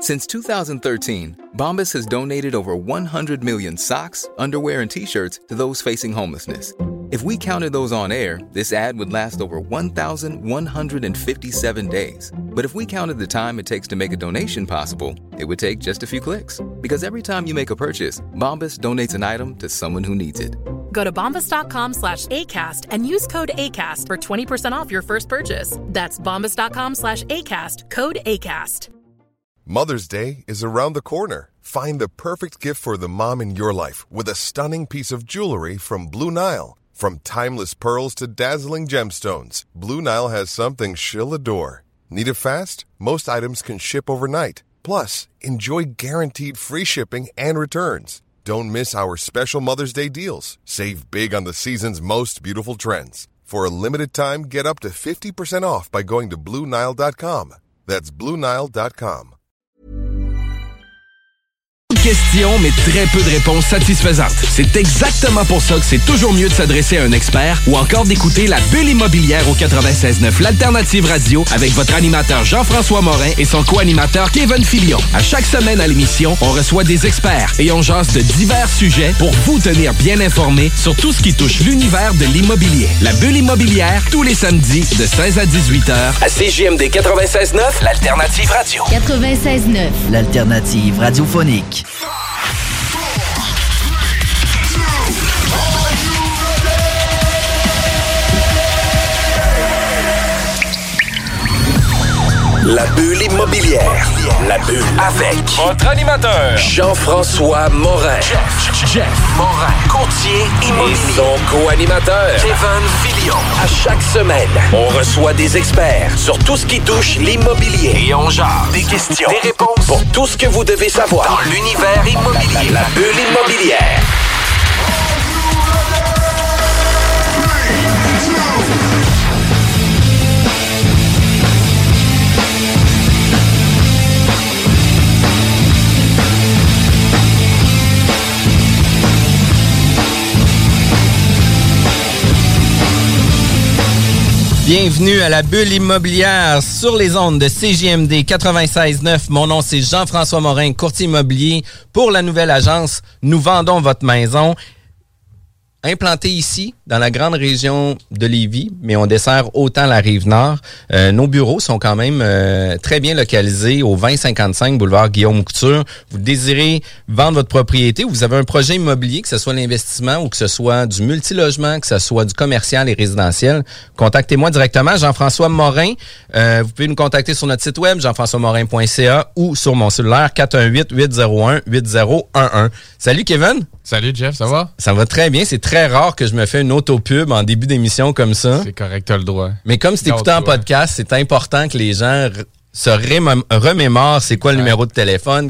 Since 2013, Bombas has donated over 100 million socks, underwear, and T-shirts to those facing homelessness. If we counted those on air, this ad would last over 1,157 days. But if we counted the time it takes to make a donation possible, it would take just a few clicks. Because every time you make a purchase, Bombas donates an item to someone who needs it. Go to bombas.com/ACAST and use code ACAST for 20% off your first purchase. That's bombas.com/ACAST, code ACAST. Mother's Day is around the corner. Find the perfect gift for the mom in your life with a stunning piece of jewelry from Blue Nile. From timeless pearls to dazzling gemstones, Blue Nile has something she'll adore. Need it fast? Most items can ship overnight. Plus, enjoy guaranteed free shipping and returns. Don't miss our special Mother's Day deals. Save big on the season's most beautiful trends. For a limited time, get up to 50% off by going to BlueNile.com. That's BlueNile.com. Questions, mais très peu de réponses satisfaisantes. C'est exactement pour ça que c'est toujours mieux de s'adresser à un expert ou encore d'écouter La Bulle immobilière au 96.9 l'Alternative Radio avec votre animateur Jean-François Morin et son co-animateur Kevin Filion. À chaque semaine à l'émission, on reçoit des experts et on jase de divers sujets pour vous tenir bien informés sur tout ce qui touche l'univers de l'immobilier. La Bulle immobilière, tous les samedis de 16 à 18 h à CJMD 96.9 l'Alternative Radio. 96.9 l'Alternative radiophonique. La Bulle immobilière. La Bulle avec votre animateur Jean-François Morin. Jeff Morin. Courtier immobilier. Et son co-animateur Kevin Filion. À chaque semaine, on reçoit des experts sur tout ce qui touche l'immobilier. Et on jase des questions, des réponses pour tout ce que vous devez savoir dans l'univers immobilier. La Bulle immobilière. Bienvenue à la Bulle immobilière sur les ondes de CJMD 96.9. Mon nom, c'est Jean-François Morin, courtier immobilier pour la nouvelle agence Nous vendons votre maison. Implanté ici, dans la grande région de Lévis, mais on dessert autant la Rive-Nord. Nos bureaux sont quand même très bien localisés au 2055 boulevard Guillaume Couture. Vous désirez vendre votre propriété, vous avez un projet immobilier, que ce soit l'investissement ou que ce soit du multilogement, que ce soit du commercial et résidentiel, contactez-moi directement, Jean-François Morin. Vous pouvez nous contacter sur notre site web, jean-françoismorin.ca ou sur mon cellulaire 418-801-8011. Salut Kevin! Salut Jeff, ça va? Ça va très bien. C'est très rare que je me fais une autopub en début d'émission comme ça. C'est correct, t'as le droit. Mais comme c'est écouté en podcast, c'est important que les gens se remémore c'est quoi le numéro de téléphone.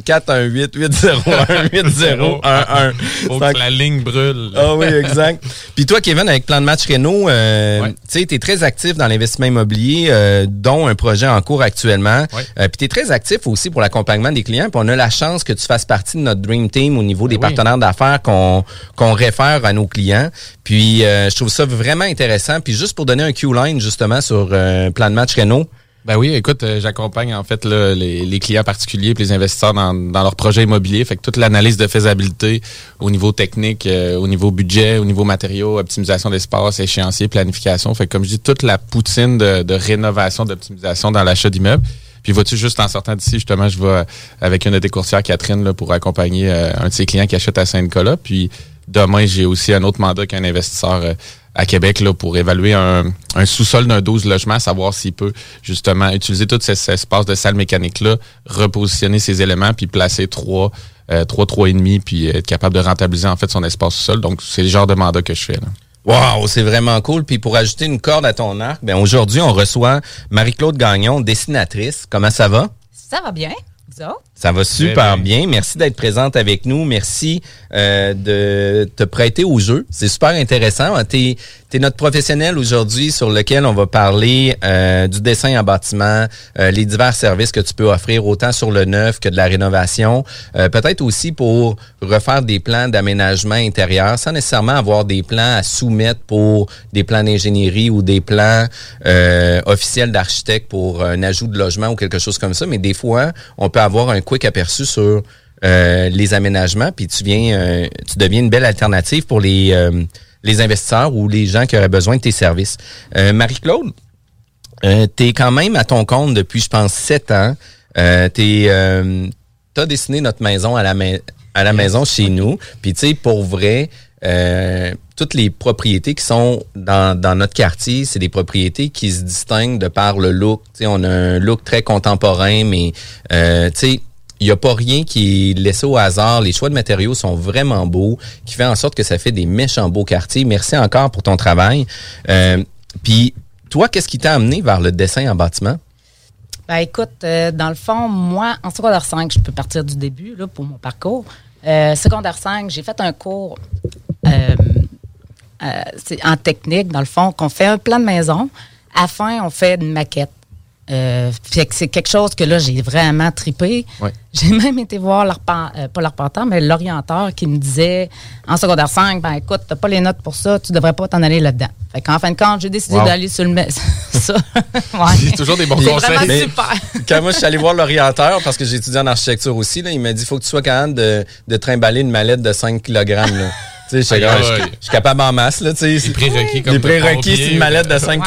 418-801-8011. Faut que la ligne brûle. Ah oui, exact. Puis toi, Kevin, avec Plan de match Réno, tu sais, t'es très actif dans l'investissement immobilier, dont un projet en cours actuellement. Puis t'es très actif aussi pour l'accompagnement des clients. Puis on a la chance que tu fasses partie de notre Dream Team au niveau des partenaires d'affaires qu'on réfère à nos clients. Puis je trouve ça vraiment intéressant. Puis juste pour donner un Q-line justement sur Plan de match Réno. Ben oui, écoute, j'accompagne en fait là, les clients particuliers et les investisseurs dans leurs projets immobiliers. Fait que toute l'analyse de faisabilité au niveau technique, au niveau budget, au niveau matériaux, optimisation d'espace, échéancier, planification. Fait que comme je dis, toute la poutine de rénovation, d'optimisation dans l'achat d'immeubles. Puis vois-tu, juste en sortant d'ici, justement, je vais avec une de tes courtières, Catherine, là, pour accompagner un de ses clients qui achète à Saint-Nicolas. Puis demain, j'ai aussi un autre mandat qu'un investisseur à Québec là, pour évaluer un sous-sol d'un 12 logements, savoir s'il peut justement utiliser tout cet espace de salle mécanique-là, repositionner ses éléments, puis placer 3,5, puis être capable de rentabiliser en fait son espace sous-sol. Donc, c'est le genre de mandat que je fais là. Wow, c'est vraiment cool. Puis pour ajouter une corde à ton arc, ben aujourd'hui, on reçoit Marie-Claude Gagnon, dessinatrice. Comment ça va? Ça va bien. Ça va super bien. Merci d'être présente avec nous. Merci de te prêter au jeu. C'est super intéressant. T'es notre professionnel aujourd'hui sur lequel on va parler du dessin en bâtiment, les divers services que tu peux offrir autant sur le neuf que de la rénovation. Peut-être aussi pour refaire des plans d'aménagement intérieur sans nécessairement avoir des plans à soumettre pour des plans d'ingénierie ou des plans officiels d'architecte pour un ajout de logement ou quelque chose comme ça. Mais des fois, on peut avoir un quick aperçu sur les aménagements, puis tu deviens une belle alternative pour les investisseurs ou les gens qui auraient besoin de tes services. Marie-Claude, t'es quand même à ton compte depuis, je pense, 7 ans. T'as dessiné notre maison à la maison chez nous. Puis, tu sais, pour vrai, toutes les propriétés qui sont dans notre quartier, c'est des propriétés qui se distinguent de par le look. Tu sais, on a un look très contemporain, mais, tu sais, il n'y a pas rien qui est laissé au hasard. Les choix de matériaux sont vraiment beaux, qui fait en sorte que ça fait des méchants beaux quartiers. Merci encore pour ton travail. Puis, toi, qu'est-ce qui t'a amené vers le dessin en bâtiment? Ben écoute, dans le fond, moi, en secondaire 5, je peux partir du début là, pour mon parcours. Secondaire 5, j'ai fait un cours en technique, dans le fond, qu'on fait un plan de maison. À la fin, on fait une maquette. Fait que c'est quelque chose que là, j'ai vraiment trippé. Ouais. J'ai même été voir pas l'arpenteur, mais l'orienteur qui me disait en secondaire 5, ben écoute, t'as pas les notes pour ça, tu devrais pas t'en aller là-dedans. Fait qu'en fin de compte, j'ai décidé d'aller sur le ça. Ouais. C'est toujours des bons conseils. Vraiment super. Quand moi, je suis allé voir l'orienteur, parce que j'ai étudié en architecture aussi, là, il m'a dit, il faut que tu sois capable de trimballer une mallette de 5 kg. Là. Je suis capable en masse. Là, les prérequis, c'est une mallette de 5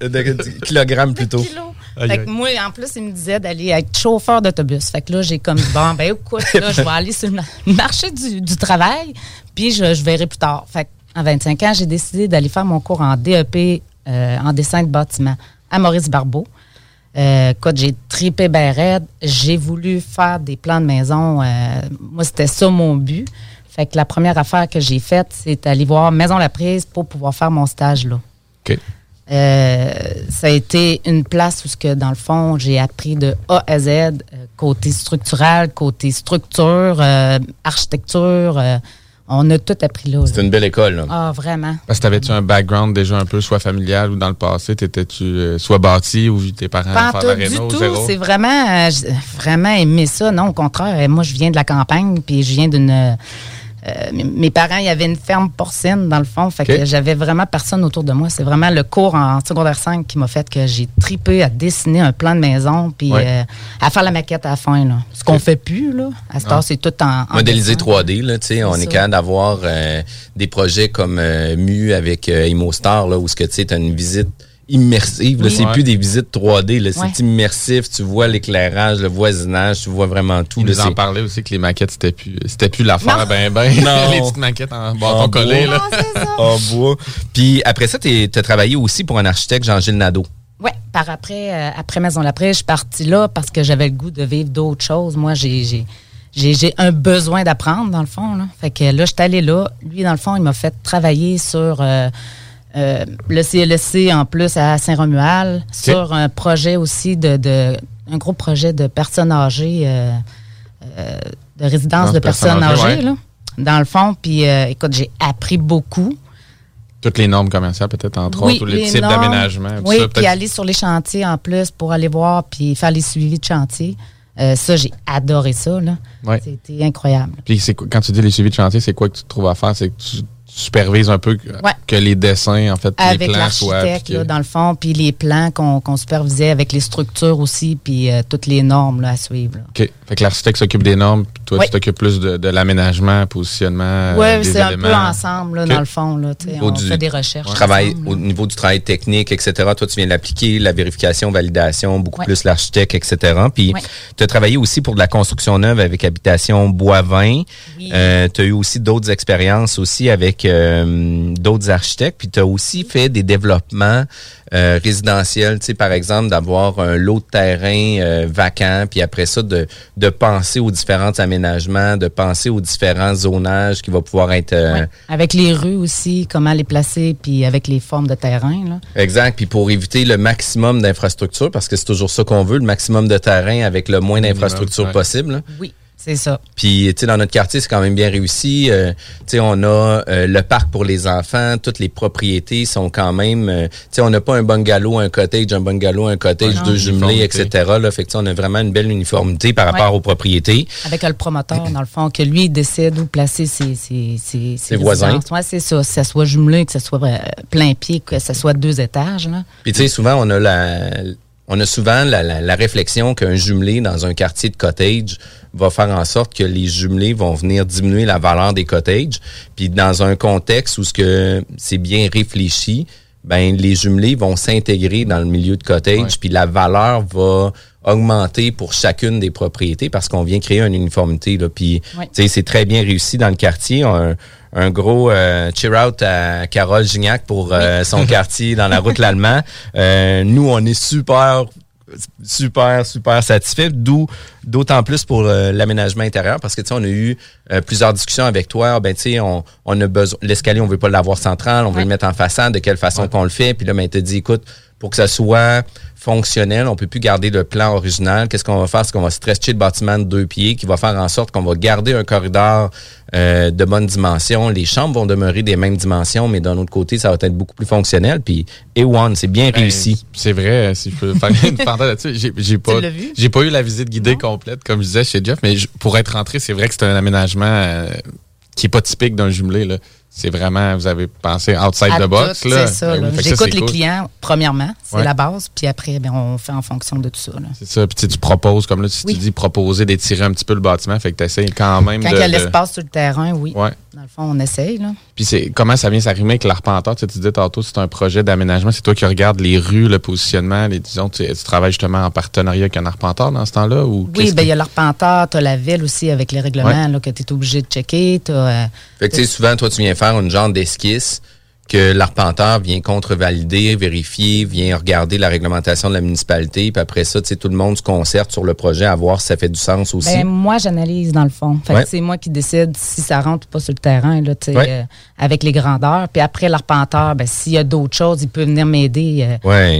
kg plutôt. Fait que moi, en plus, il me disait d'aller être chauffeur d'autobus. Fait que là, j'ai comme, bon, ben écoute, là, je vais aller sur le marché du travail, puis je verrai plus tard. Fait qu'en 25 ans, j'ai décidé d'aller faire mon cours en DEP en dessin de bâtiment à Maurice Barbeau. Écoute, j'ai trippé ben raide. J'ai voulu faire des plans de maison. Moi, c'était ça mon but. Fait que la première affaire que j'ai faite, c'est aller voir Maison La Prise pour pouvoir faire mon stage là. OK. Ça a été une place où, dans le fond, j'ai appris de A à Z, côté structural, côté structure, architecture. On a tout appris là. C'est une belle école. Là. Ah, vraiment. Parce que t'avais-tu un background déjà un peu, soit familial ou dans le passé? T'étais-tu soit bâti ou tes parents Pas faire la du réno? tout. Zéro? C'est vraiment, vraiment aimé ça. Non, au contraire. Moi, je viens de la campagne, puis je viens d'une... mes parents, il y avait une ferme porcine, dans le fond. Fait que j'avais vraiment personne autour de moi. C'est vraiment le cours en secondaire 5 qui m'a fait que j'ai trippé à dessiner un plan de maison puis à faire la maquette à la fin. Là. Ce qu'on fait plus, là. À cette heure, c'est tout en modélisé dessin. 3D, là, tu sais. On est capable d'avoir des projets comme MU avec ImmoStar, là, où tu as une visite immersive. Là, c'est plus des visites 3D. Là, c'est immersif. Tu vois l'éclairage, le voisinage, tu vois vraiment tout. Ils nous en parlaient aussi que les maquettes, c'était plus l'affaire les petites maquettes en bâton collé. Là. En bois. Puis après ça, tu as travaillé aussi pour un architecte, Jean-Gilles Nadeau. Oui, après Maison La Prise, je suis partie là parce que j'avais le goût de vivre d'autres choses. Moi, j'ai un besoin d'apprendre, dans le fond. Là. Fait que là, je suis allée là. Lui, dans le fond, il m'a fait travailler sur... le CLSC en plus à Saint-Romuald, sur un projet aussi un gros projet de personnes âgées, de résidence de personnes âgées, là, dans le fond. Puis, écoute, j'ai appris beaucoup. Toutes les normes commerciales, peut-être, entre autres, tous les types d'aménagement. Oui, puis aller sur les chantiers en plus pour aller voir puis faire les suivis de chantier. Ça, j'ai adoré ça, là. Ouais. C'était incroyable. Puis, quand tu dis les suivis de chantier, c'est quoi que tu trouves à faire? C'est que tu supervise un peu que les dessins, en fait, avec les plans soient l'architecte, là, dans le fond, puis les plans qu'on supervisait avec les structures aussi, puis toutes les normes là, à suivre. Là. OK. Fait que l'architecte s'occupe des normes, puis toi, tu t'occupes plus de l'aménagement, positionnement, des éléments. Oui, c'est un peu ensemble, là, dans le fond. Là, on fait des recherches. Au niveau du travail technique, etc., toi, tu viens de l'appliquer, la vérification, validation, beaucoup plus l'architecte, etc. Puis, tu as travaillé aussi pour de la construction neuve avec Habitation Boivin. Oui. Tu as eu aussi d'autres expériences aussi avec d'autres architectes, puis tu as aussi fait des développements résidentiels, tu sais, par exemple, d'avoir un lot de terrain vacant, puis après ça, de penser aux différents aménagements, de penser aux différents zonages qui va pouvoir être... Avec les rues aussi, comment les placer, puis avec les formes de terrain, là. Exact, puis pour éviter le maximum d'infrastructures, parce que c'est toujours ça qu'on veut, le maximum de terrain avec le moins d'infrastructures possible. Là. Oui. C'est ça. Puis, tu sais, dans notre quartier, c'est quand même bien réussi. Tu sais, on a le parc pour les enfants. Toutes les propriétés sont quand même... tu sais, on n'a pas un bungalow, un cottage, deux jumelés, etc. Là, fait que, on a vraiment une belle uniformité par rapport aux propriétés. Avec le promoteur, dans le fond, que lui, il décide où placer ses voisins. Ouais, c'est ça. Que ça soit jumelé, que ça soit plein pied, que ça soit 2 étages. Là. Puis, tu sais, souvent, on a on a souvent la réflexion qu'un jumelé dans un quartier de cottage va faire en sorte que les jumelés vont venir diminuer la valeur des cottages. Puis dans un contexte où c'est bien réfléchi, ben les jumelés vont s'intégrer dans le milieu de cottage, puis la valeur va augmenter pour chacune des propriétés parce qu'on vient créer une uniformité. Là. Puis c'est très bien réussi dans le quartier. Un gros cheer-out à Carole Gignac pour son quartier dans la route l'Allemand. Nous, on est super satisfait, d'autant plus pour l'aménagement intérieur, parce que tu sais, on a eu plusieurs discussions avec toi. Ben tu sais, on a besoin, l'escalier, on veut pas l'avoir central, on veut le mettre en façade, de quelle façon qu'on le fait. Puis là, ben tu te dis, écoute, pour que ça soit fonctionnel, on peut plus garder le plan original. Qu'est-ce qu'on va faire? C'est qu'on va stretcher le bâtiment de 2 pieds, qui va faire en sorte qu'on va garder un corridor de bonne dimension. Les chambres vont demeurer des mêmes dimensions, mais d'un autre côté, ça va être beaucoup plus fonctionnel. Puis A1, c'est bien réussi. C'est vrai, si je peux faire une parenthèse là-dessus, j'ai pas eu la visite guidée complète, comme je disais chez Jeff, mais pour être rentré, c'est vrai que c'est un aménagement qui est pas typique d'un jumelé, là. C'est vraiment, vous avez pensé outside the box, là. C'est ça, là. J'écoute les clients, premièrement, c'est la base, puis après, ben, on fait en fonction de tout ça, là. C'est ça, puis tu proposes, comme là, tu dis proposer, d'étirer un petit peu le bâtiment, fait que tu essayes quand même quand il y a l'espace sur le terrain, oui. Ouais. Dans le fond, on essaye, là. Puis comment ça vient s'arrimer avec l'arpenteur? Tu disais tantôt, c'est un projet d'aménagement, c'est toi qui regardes les rues, le positionnement, disons, tu travailles justement en partenariat avec un arpenteur dans ce temps-là? Ou oui, ben il y a l'arpenteur, tu as la ville aussi avec les règlements là, que tu es obligé de checker. Fait que tu sais, souvent, toi, tu viens faire une genre d'esquisse que l'arpenteur vient contrevalider, vérifier, vient regarder la réglementation de la municipalité, puis après ça, tu sais, tout le monde se concerte sur le projet à voir si ça fait du sens aussi. Ben, moi, j'analyse dans le fond. Fait que c'est moi qui décide si ça rentre ou pas sur le terrain, là, tu sais, avec les grandeurs. Puis après, l'arpenteur, ben, s'il y a d'autres choses, il peut venir m'aider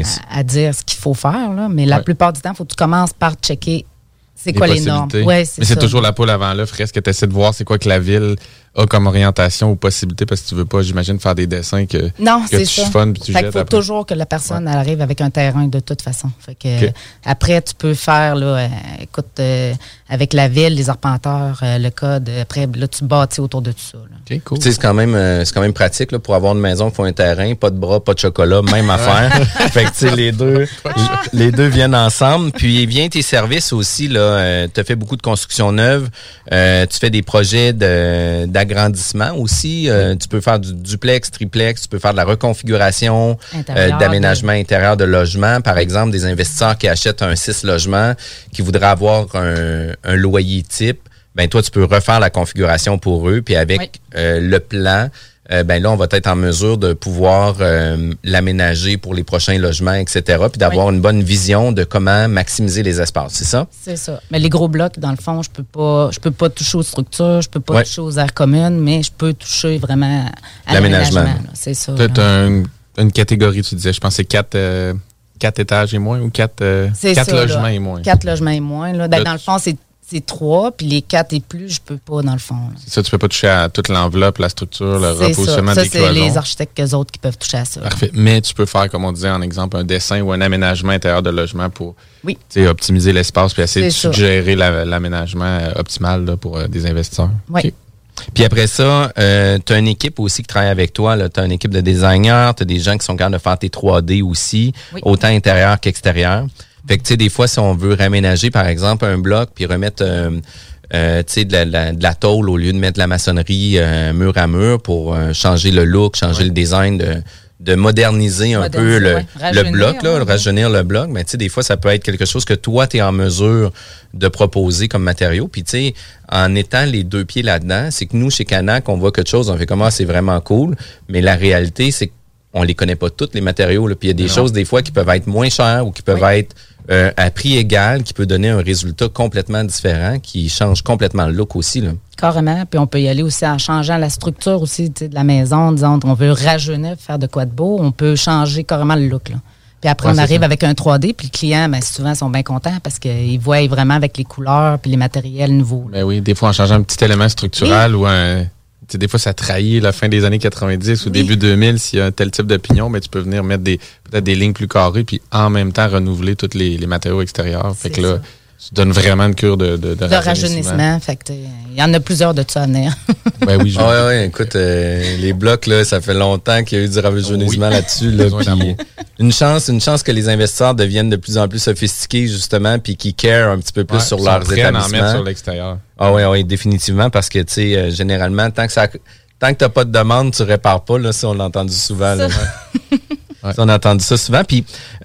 à dire ce qu'il faut faire, là. Mais la plupart du temps, il faut que tu commences par checker c'est quoi les normes. Mais c'est toujours la poule avant l'œuf. Est-ce que tu essaies de voir c'est quoi que la ville a comme orientation ou possibilité, parce que tu veux pas, j'imagine, faire des dessins que tu chiffonnes puis tu jettes. Il faut toujours que la personne elle arrive avec un terrain de toute façon. Fait que après, tu peux faire, là, écoute, avec la ville, les arpenteurs, le code, après, là, tu bâtis autour de tout ça. Là. Okay, cool. C'est quand même pratique là, pour avoir une maison, il faut un terrain, pas de bras, pas de chocolat, même affaire. Fait que tu sais, les deux viennent ensemble. Puis vient tes services aussi, là, tu as fait beaucoup de construction neuve, tu fais des projets d'agrandissement aussi. Tu peux faire du duplex, triplex, tu peux faire de la reconfiguration, d'aménagement intérieur de logement. Par exemple, des investisseurs qui achètent un 6 logements, qui voudraient avoir un loyer type, ben toi, tu peux refaire la configuration pour eux. Puis avec le plan, ben là, on va être en mesure de pouvoir l'aménager pour les prochains logements, etc. Puis d'avoir une bonne vision de comment maximiser les espaces, c'est ça? C'est ça. Mais les gros blocs, dans le fond, je peux pas toucher aux structures, je peux pas toucher aux aires communes, mais je peux toucher vraiment à l'aménagement. C'est ça. Tu as une catégorie, tu disais, je pense que c'est 4 étages et moins ou 4 logements et moins. 4 logements et moins. Là. Dans le fond, c'est 3, puis les 4 et plus, je peux pas, dans le fond. Là. C'est ça, tu peux pas toucher à toute l'enveloppe, la structure, le repositionnement des cloisons. Ça, c'est les architectes qu'eux autres qui peuvent toucher à ça. Parfait. Mais tu peux faire, comme on disait en exemple, un dessin ou un aménagement intérieur de logement pour optimiser l'espace puis essayer de suggérer l'aménagement optimal là, pour des investisseurs. Oui. Okay. Puis après ça, tu as une équipe aussi qui travaille avec toi. Tu as une équipe de designers, tu as des gens qui sont capables de faire tes 3D aussi, autant intérieur qu'extérieur. Fait que, tu sais, des fois, si on veut réaménager, par exemple, un bloc, puis remettre, tu sais, de la tôle au lieu de mettre de la maçonnerie mur à mur pour changer le look, changer le design, de moderniser un peu le bloc, là, rajeunir le bloc. Mais tu sais, des fois, ça peut être quelque chose que toi, tu es en mesure de proposer comme matériau. Puis, tu sais, en étant les 2 pieds là-dedans, c'est que nous, chez Canac, on voit quelque chose, on fait comment c'est vraiment cool. Mais la réalité, c'est qu'on les connaît pas tous, les matériaux. Là. Puis, il y a des choses, des fois, qui peuvent être moins chères ou qui peuvent être à prix égal, qui peut donner un résultat complètement différent, qui change complètement le look aussi. Là. Carrément. Puis on peut y aller aussi en changeant la structure aussi de la maison, disons, on veut rajeunir, faire de quoi de beau, on peut changer carrément le look. Là. Puis après, on arrive avec un 3D, puis le client, ben, souvent, sont bien contents parce qu'ils voient vraiment avec les couleurs puis les matériels nouveaux. Ben oui, des fois, en changeant un petit élément structural ou un... T'sais, des fois, ça trahit la fin des années 90 ou début 2000. S'il y a un tel type d'opinion, mais tu peux venir mettre peut-être des lignes plus carrées puis en même temps renouveler tous les matériaux extérieurs. Fait que là, tu donnes vraiment une cure de rajeunissement. Fait que Il y en a plusieurs de ça à venir. Ben oui, Oui, écoute, les blocs, là, ça fait longtemps qu'il y a eu du rajeunissement là-dessus. Là, une chance que les investisseurs deviennent de plus en plus sophistiqués, justement, puis qu'ils carent un petit peu plus sur leurs établissements. En mettre sur l'extérieur. Oui, définitivement, parce que, tu sais, généralement, tant que tu n'as pas de demande, tu répares pas. Là, ça, on l'a entendu souvent. Là. Ouais. Ça, on a entendu ça souvent. Puis,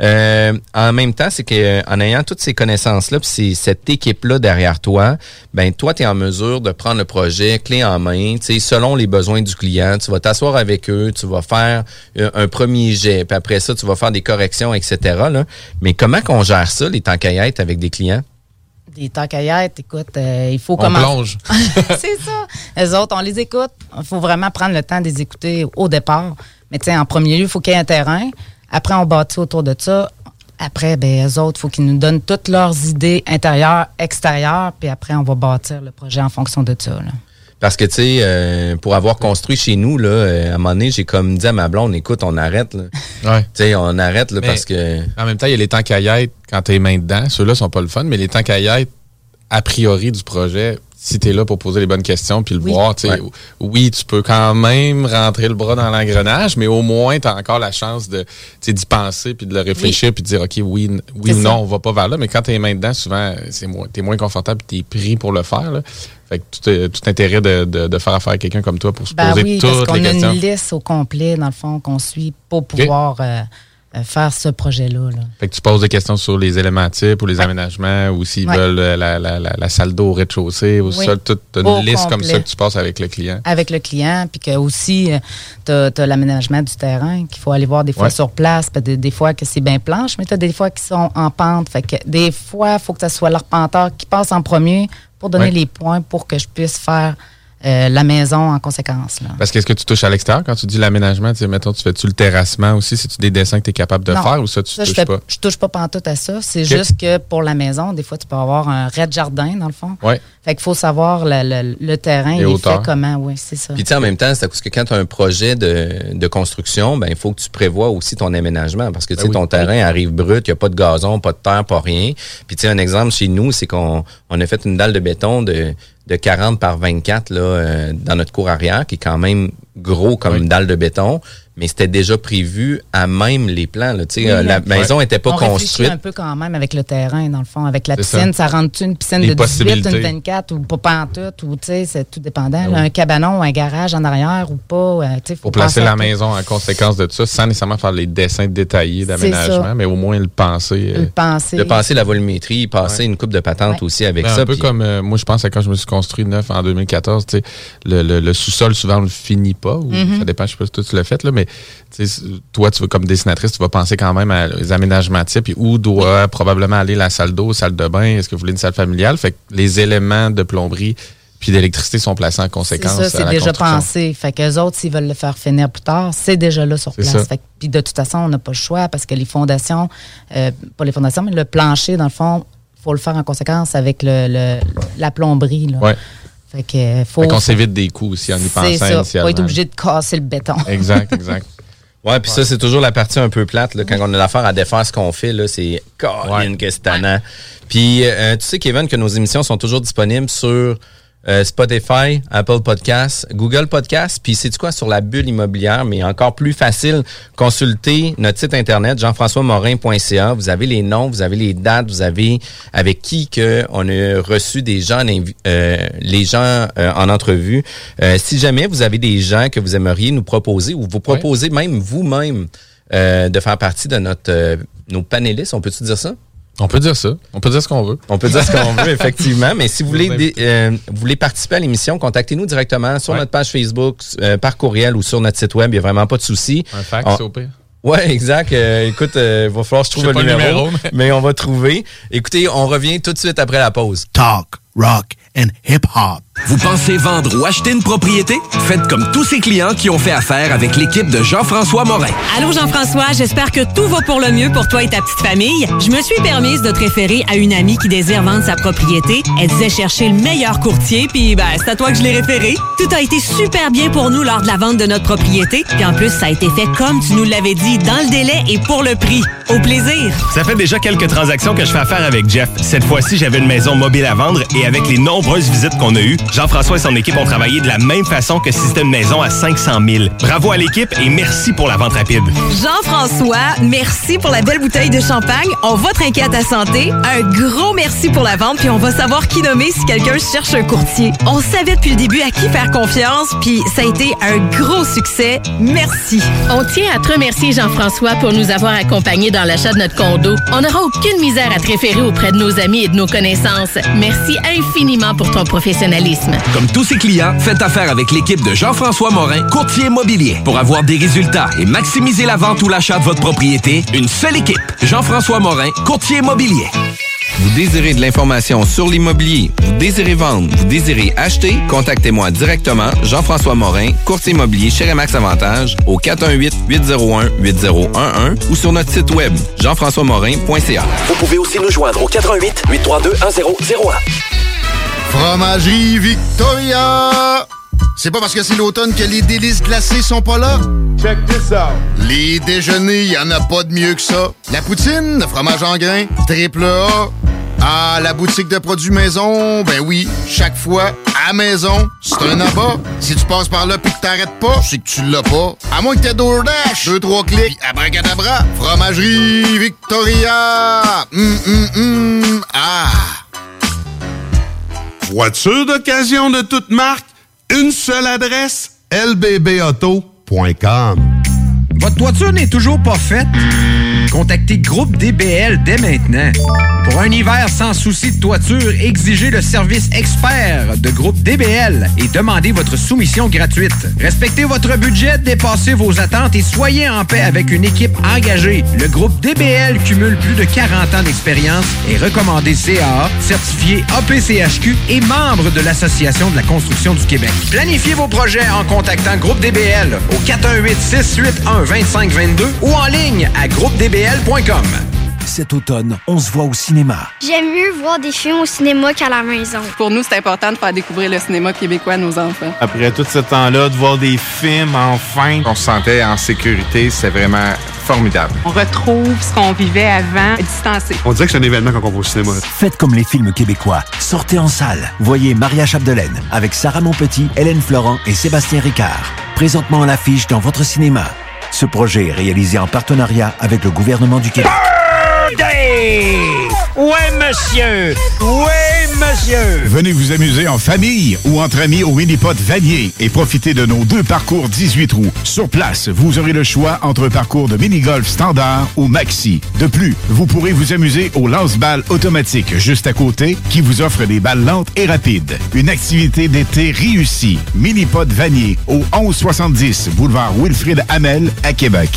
en même temps, c'est qu'en ayant toutes ces connaissances-là, puis c'est cette équipe-là derrière toi, ben toi, tu es en mesure de prendre le projet clé en main, tu sais, selon les besoins du client. Tu vas t'asseoir avec eux, tu vas faire un premier jet, puis après ça, tu vas faire des corrections, etc. Là. Mais comment qu'on gère ça, les temps caillettes avec des clients? Des temps caillettes, écoute, il faut on plonge. C'est ça. Eux autres, on les écoute. Il faut vraiment prendre le temps de les écouter au départ. Mais tu sais, en premier lieu, il faut qu'il y ait un terrain. Après, on bâtit autour de ça. Après, ben eux autres, il faut qu'ils nous donnent toutes leurs idées intérieures, extérieures. Puis après, on va bâtir le projet en fonction de ça. Là. Parce que, tu sais, pour avoir construit chez nous, là, à un moment donné, j'ai comme dit à ma blonde, écoute, on arrête. Là. Ouais. Tu sais, on arrête là, parce que... En même temps, il y a les temps caillettes quand t'es main dedans. Ceux-là sont pas le fun, mais les temps caillettes, a priori, du projet... Si tu es là pour poser les bonnes questions puis le voir, tu sais, oui, tu peux quand même rentrer le bras dans l'engrenage, mais au moins, tu as encore la chance de d'y penser puis de le réfléchir puis de dire, OK, oui ou non, on va pas vers là. Mais quand tu es main dedans, souvent, tu es moins confortable et tu es pris pour le faire. Là. Fait que tout intérêt de faire affaire à quelqu'un comme toi pour se poser toutes les questions. parce qu'on a une liste au complet, dans le fond, qu'on suit pour pouvoir... faire ce projet-là. Là. Fait que tu poses des questions sur les éléments types ou les aménagements ou s'ils veulent la salle d'eau au rez-de-chaussée ou ça, toute une liste comme ça que tu passes avec le client. Avec le client, puis que aussi, tu as l'aménagement du terrain qu'il faut aller voir des fois sur place, des fois que c'est bien planche, mais tu as des fois qui sont en pente. Fait que des fois, il faut que ce soit l'arpenteur qui passe en premier pour donner les points pour que je puisse faire la maison en conséquence. Là. Parce qu'est-ce que tu touches à l'extérieur quand tu dis l'aménagement? Mettons, tu fais-tu le terrassement aussi? C'est-tu des dessins que tu es capable de faire ou ça, tu touches pas? Je touche pas pantoute à ça. C'est juste que pour la maison, des fois, tu peux avoir un rez-de-jardin, dans le fond. Oui. Fait qu'il faut savoir le terrain, il est fait comment. Oui, c'est ça. Puis, tu sais, en même temps, c'est à cause que quand tu as un projet de construction, ben il faut que tu prévois aussi ton aménagement parce que, tu sais, ton terrain arrive brut, il n'y a pas de gazon, pas de terre, pas rien. Puis, tu sais, un exemple chez nous, c'est qu'on a fait une dalle de béton de 40 par 24 là, dans notre cour arrière, qui est quand même gros comme une dalle de béton, mais c'était déjà prévu à même les plans. Là, la maison n'était pas construite. On un peu quand même avec le terrain, dans le fond. Avec la piscine, ça rentre-tu une piscine de 18, une 24, ou pas pantoute, ou c'est tout dépendant. Là, un cabanon ou un garage en arrière ou pas. Faut placer la maison en conséquence de ça, sans nécessairement faire les dessins détaillés d'aménagement, mais au moins le penser. Le penser la volumétrie, passer une coupe de patente aussi avec ça. Un peu comme, moi je pense à quand je me suis construit neuf en 2014, le sous-sol, souvent on le finit pas, ou ça dépend, je sais pas si toi tu l'as fait, là, mais toi, tu vas comme dessinatrice, tu vas penser quand même à les aménagements types et où doit probablement aller la salle d'eau, salle de bain, est-ce que vous voulez une salle familiale? Fait que les éléments de plomberie puis d'électricité sont placés en conséquence. C'est ça, c'est déjà pensé. Fait qu'eux autres, s'ils veulent le faire finir plus tard, c'est déjà là sur place. Fait que, puis de toute façon, on n'a pas le choix parce que les fondations, pas les fondations, mais le plancher, dans le fond, il faut le faire en conséquence avec la plomberie. Là. Ouais. Fait qu'on s'évite des coûts aussi en y pensant initialement. On va être obligé de casser le béton. Exact. Ouais, puis ça, c'est toujours la partie un peu plate. Là, quand on a l'affaire à défaire ce qu'on fait, là, c'est une que c'est tannant. Puis, tu sais, Kevin, que nos émissions sont toujours disponibles sur Spotify, Apple Podcasts, Google Podcasts, puis c'est quoi sur la bulle immobilière, mais encore plus facile, consultez notre site internet jean-françois-morin.ca. Vous avez les noms, vous avez les dates, vous avez avec qui que on a reçu des gens, les gens en entrevue. Si jamais vous avez des gens que vous aimeriez nous proposer ou vous proposez même vous-même de faire partie de nos panélistes, on peut-tu dire ça? On peut dire ça. On peut dire ce qu'on veut. On peut dire ce qu'on veut, effectivement. Mais si vous voulez participer à l'émission, contactez-nous directement sur notre page Facebook, par courriel ou sur notre site web. Il n'y a vraiment pas de souci. Un fax, au pire. Oui, exact. Écoute, il va falloir que je trouve le numéro, mais on va trouver. Écoutez, on revient tout de suite après la pause. Talk, rock and hip-hop. Vous pensez vendre ou acheter une propriété? Faites comme tous ces clients qui ont fait affaire avec l'équipe de Jean-François Morin. Allô Jean-François, j'espère que tout va pour le mieux pour toi et ta petite famille. Je me suis permise de te référer à une amie qui désire vendre sa propriété. Elle disait chercher le meilleur courtier, puis c'est à toi que je l'ai référé. Tout a été super bien pour nous lors de la vente de notre propriété. Puis en plus, ça a été fait comme tu nous l'avais dit, dans le délai et pour le prix. Au plaisir! Ça fait déjà quelques transactions que je fais affaire avec Jeff. Cette fois-ci, j'avais une maison mobile à vendre et avec les nombreuses visites qu'on a eues, Jean-François et son équipe ont travaillé de la même façon que Système Maison à 500 000. Bravo à l'équipe et merci pour la vente rapide. Jean-François, merci pour la belle bouteille de champagne. On va trinquer à ta santé. Un gros merci pour la vente, puis on va savoir qui nommer si quelqu'un cherche un courtier. On savait depuis le début à qui faire confiance, puis ça a été un gros succès. Merci. On tient à te remercier, Jean-François, pour nous avoir accompagnés dans l'achat de notre condo. On n'aura aucune misère à te référer auprès de nos amis et de nos connaissances. Merci infiniment pour ton professionnalisme. Comme tous ses clients, faites affaire avec l'équipe de Jean-François Morin, courtier immobilier. Pour avoir des résultats et maximiser la vente ou l'achat de votre propriété, une seule équipe. Jean-François Morin, courtier immobilier. Vous désirez de l'information sur l'immobilier, vous désirez vendre, vous désirez acheter, contactez-moi directement, Jean-François Morin, courtier immobilier chez Remax Avantage, au 418-801-8011 ou sur notre site web, jean-françoismorin.ca. Vous pouvez aussi nous joindre au 418-832-1001. Fromagerie Victoria! C'est pas parce que c'est l'automne que les délices glacées sont pas là? Check this out! Les déjeuners, y en a pas de mieux que ça. La poutine, le fromage en grains, triple A. Ah, la boutique de produits maison, ben oui, chaque fois, à maison, c'est un abat. Si tu passes par là pis que t'arrêtes pas, c'est que tu l'as pas. À moins que t'aies DoorDash, 2-3 clics, pis abracadabra, Fromagerie Victoria! Ah! Voiture d'occasion de toute marque, une seule adresse, lbbauto.com. Votre toiture n'est toujours pas faite? Contactez Groupe DBL dès maintenant. Pour un hiver sans souci de toiture, exigez le service expert de Groupe DBL et demandez votre soumission gratuite. Respectez votre budget, dépassez vos attentes et soyez en paix avec une équipe engagée. Le Groupe DBL cumule plus de 40 ans d'expérience, est recommandé CAA, certifié APCHQ et membre de l'Association de la construction du Québec. Planifiez vos projets en contactant Groupe DBL au 418-681-2522 ou en ligne à groupedbl.com. Cet automne, on se voit au cinéma. J'aime mieux voir des films au cinéma qu'à la maison. Pour nous, c'est important de faire découvrir le cinéma québécois à nos enfants. Après tout ce temps-là, de voir des films, enfin, on se sentait en sécurité, c'est vraiment formidable. On retrouve ce qu'on vivait avant, distancé. On dirait que c'est un événement quand on va au cinéma. Faites comme les films québécois. Sortez en salle. Voyez Maria Chapdelaine avec Sarah Monpetit, Hélène Florent et Sébastien Ricard. Présentement à l'affiche dans votre cinéma. Ce projet est réalisé en partenariat avec le gouvernement du Québec. Ouais, monsieur! Ouais, monsieur! Venez vous amuser en famille ou entre amis au Minipod Vanier et profitez de nos 2 parcours 18 trous. Sur place, vous aurez le choix entre un parcours de mini-golf standard ou maxi. De plus, vous pourrez vous amuser au lance-balles automatique juste à côté qui vous offre des balles lentes et rapides. Une activité d'été réussie. Minipod Vanier au 1170 boulevard Wilfrid Hamel à Québec.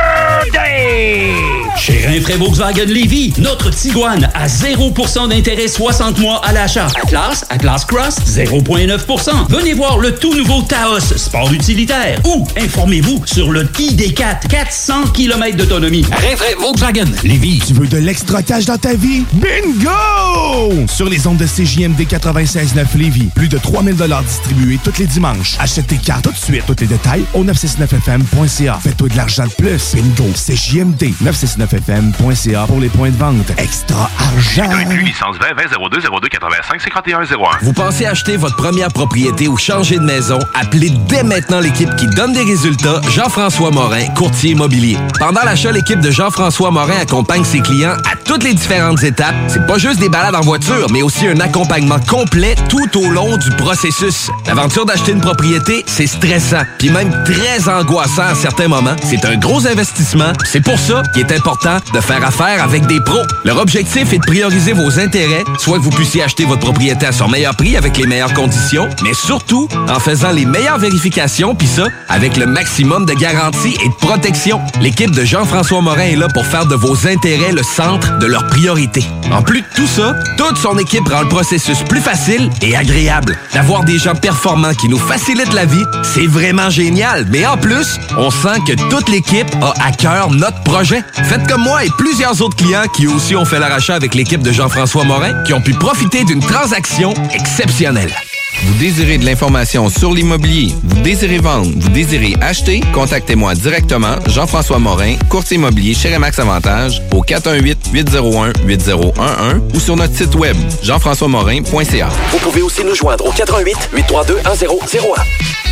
Chez Rinfraie Volkswagen Lévis, notre Tiguan à 0% d'intérêt 60 mois à l'achat. Atlas Cross, 0,9%. Venez voir le tout nouveau Taos, sport utilitaire. Ou informez-vous sur le ID4, 400 km d'autonomie. Rinfraie Volkswagen Lévis. Tu veux de l'extra cash dans ta vie? Bingo! Sur les ondes de CJMD 96.9 Lévis, plus de 3000 $ distribués tous les dimanches. Achète tes cartes tout de suite. Tous les détails au 969fm.ca. Fais-toi de l'argent de plus. Bingo! CJMD 969fm.ca pour les points de vente. Extra argent. Licence 20-02-02-85-51-01. Vous pensez acheter votre première propriété ou changer de maison? Appelez dès maintenant l'équipe qui donne des résultats, Jean-François Morin, courtier immobilier. Pendant l'achat, l'équipe de Jean-François Morin accompagne ses clients à toutes les différentes étapes. C'est pas juste des balades en voiture, mais aussi un accompagnement complet tout au long du processus. L'aventure d'acheter une propriété, c'est stressant, puis même très angoissant à certains moments. C'est un gros investissement. C'est pour ça qu'il est important de faire affaire avec des pros. Leur objectif est de prioriser vos intérêts, soit que vous puissiez acheter votre propriété à son meilleur prix avec les meilleures conditions, mais surtout en faisant les meilleures vérifications, puis ça, avec le maximum de garantie et de protection. L'équipe de Jean-François Morin est là pour faire de vos intérêts le centre de leurs priorités. En plus de tout ça, toute son équipe rend le processus plus facile et agréable. D'avoir des gens performants qui nous facilitent la vie, c'est vraiment génial. Mais en plus, on sent que toute l'équipe a à cœur notre projet. Faites comme moi et plusieurs autres clients qui aussi ont fait leur achat avec l'équipe de Jean-François Morin, qui ont pu profiter d'une transaction exceptionnelle. Vous désirez de l'information sur l'immobilier? Vous désirez vendre? Vous désirez acheter? Contactez-moi directement, Jean-François Morin, courtier immobilier chez Remax Avantage, au 418-801-8011 ou sur notre site web, jean-françois-morin.ca. Vous pouvez aussi nous joindre au 418-832-1001.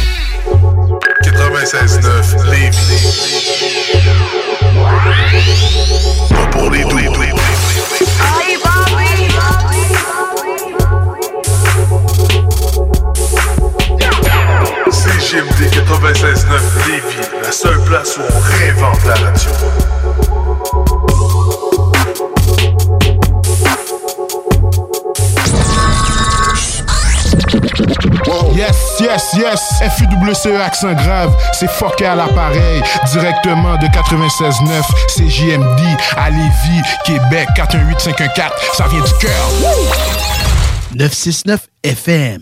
96.9 Lévis. Pas pour les doux. CJMD 96.9 Lévis, la seule place où on réinvente la radio. Yes. FUWCE accent grave, c'est fucké à l'appareil. Directement de 96.9 CJMD à Lévis, Québec, 418-514. Ça vient du cœur. 969 FM.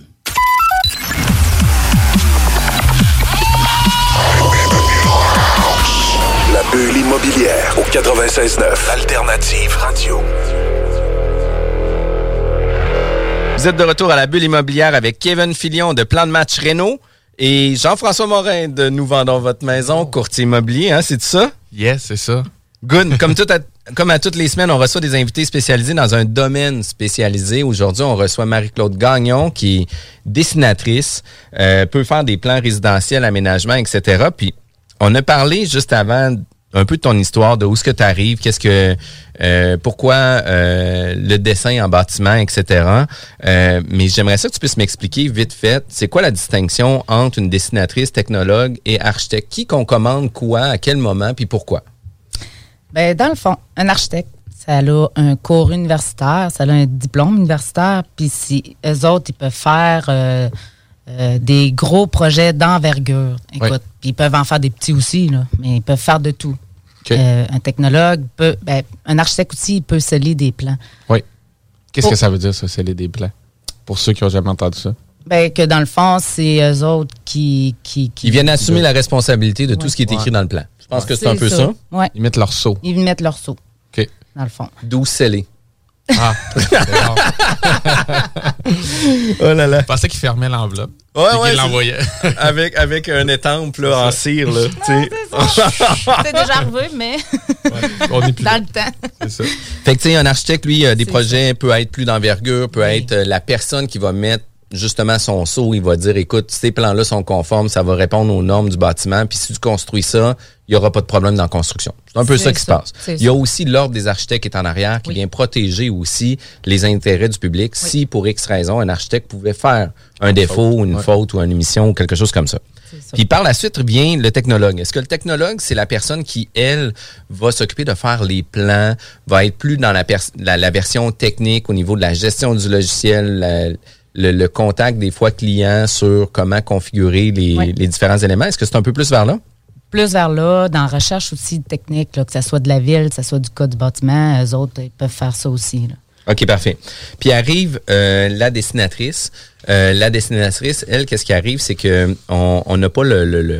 La bulle immobilière au 96.9 Alternative Radio. Vous êtes de retour à la bulle immobilière avec Kevin Filion de Plan de Match Réno et Jean-François Morin de Nous vendons votre maison, courtier immobilier, hein, c'est ça? Yes, c'est ça. Good. Comme à toutes les semaines, on reçoit des invités spécialisés dans un domaine spécialisé. Aujourd'hui, on reçoit Marie-Claude Gagnon, qui est dessinatrice, peut faire des plans résidentiels, aménagements, etc. Puis, on a parlé juste avant un peu de ton histoire, de où est-ce que tu arrives, pourquoi le dessin en bâtiment, etc. Mais j'aimerais ça que tu puisses m'expliquer vite fait, c'est quoi la distinction entre une dessinatrice, technologue et architecte? Qui qu'on commande quoi, à quel moment, puis pourquoi? Bien, dans le fond, un architecte, ça a un cours universitaire, ça a un diplôme universitaire, puis si eux autres, ils peuvent faire des gros projets d'envergure. Écoute, puis ils peuvent en faire des petits aussi, là, mais ils peuvent faire de tout. Okay. Un technologue un architecte aussi, il peut sceller des plans. Oui. Qu'est-ce que ça veut dire, ça, sceller des plans? Pour ceux qui n'ont jamais entendu ça. Ben, que dans le fond, c'est eux autres qui viennent assumer la responsabilité de tout ce qui est écrit dans le plan. Je pense que c'est un peu ça. Ouais. Ils mettent leur sceau. Ils mettent leur sceau. OK. Dans le fond. D'où sceller. Ah, oh là là. Je pensais qu'il fermait l'enveloppe. Ouais, qu'il l'envoyait. avec un étampe là, en cire. Là, c'est déjà arrivé, mais on est plus dans le temps. C'est ça. Fait que tu sais, un architecte, lui, des projets peut être plus d'envergure, peut être la personne qui va mettre justement son sceau, il va dire, écoute, ces plans-là sont conformes, ça va répondre aux normes du bâtiment, puis si tu construis ça, il n'y aura pas de problème dans la construction. C'est un peu ça qui se passe. Il y a aussi l'Ordre des architectes qui est en arrière, qui vient protéger aussi les intérêts du public. Si, pour X raison, un architecte pouvait faire un défaut, ou une faute, ou une omission, ou quelque chose comme ça. Puis par la suite vient le technologue. Est-ce que le technologue, c'est la personne qui, elle, va s'occuper de faire les plans, va être plus dans la version technique au niveau de la gestion du logiciel, le contact des fois client sur comment configurer les différents éléments? Est-ce que c'est un peu plus vers là? Plus vers là, dans la recherche aussi technique, là, que ce soit de la ville, que ce soit du code du bâtiment, eux autres, ils peuvent faire ça aussi. Là. OK, parfait. Puis arrive la dessinatrice. La dessinatrice, elle, qu'est-ce qui arrive? C'est que on n'a pas le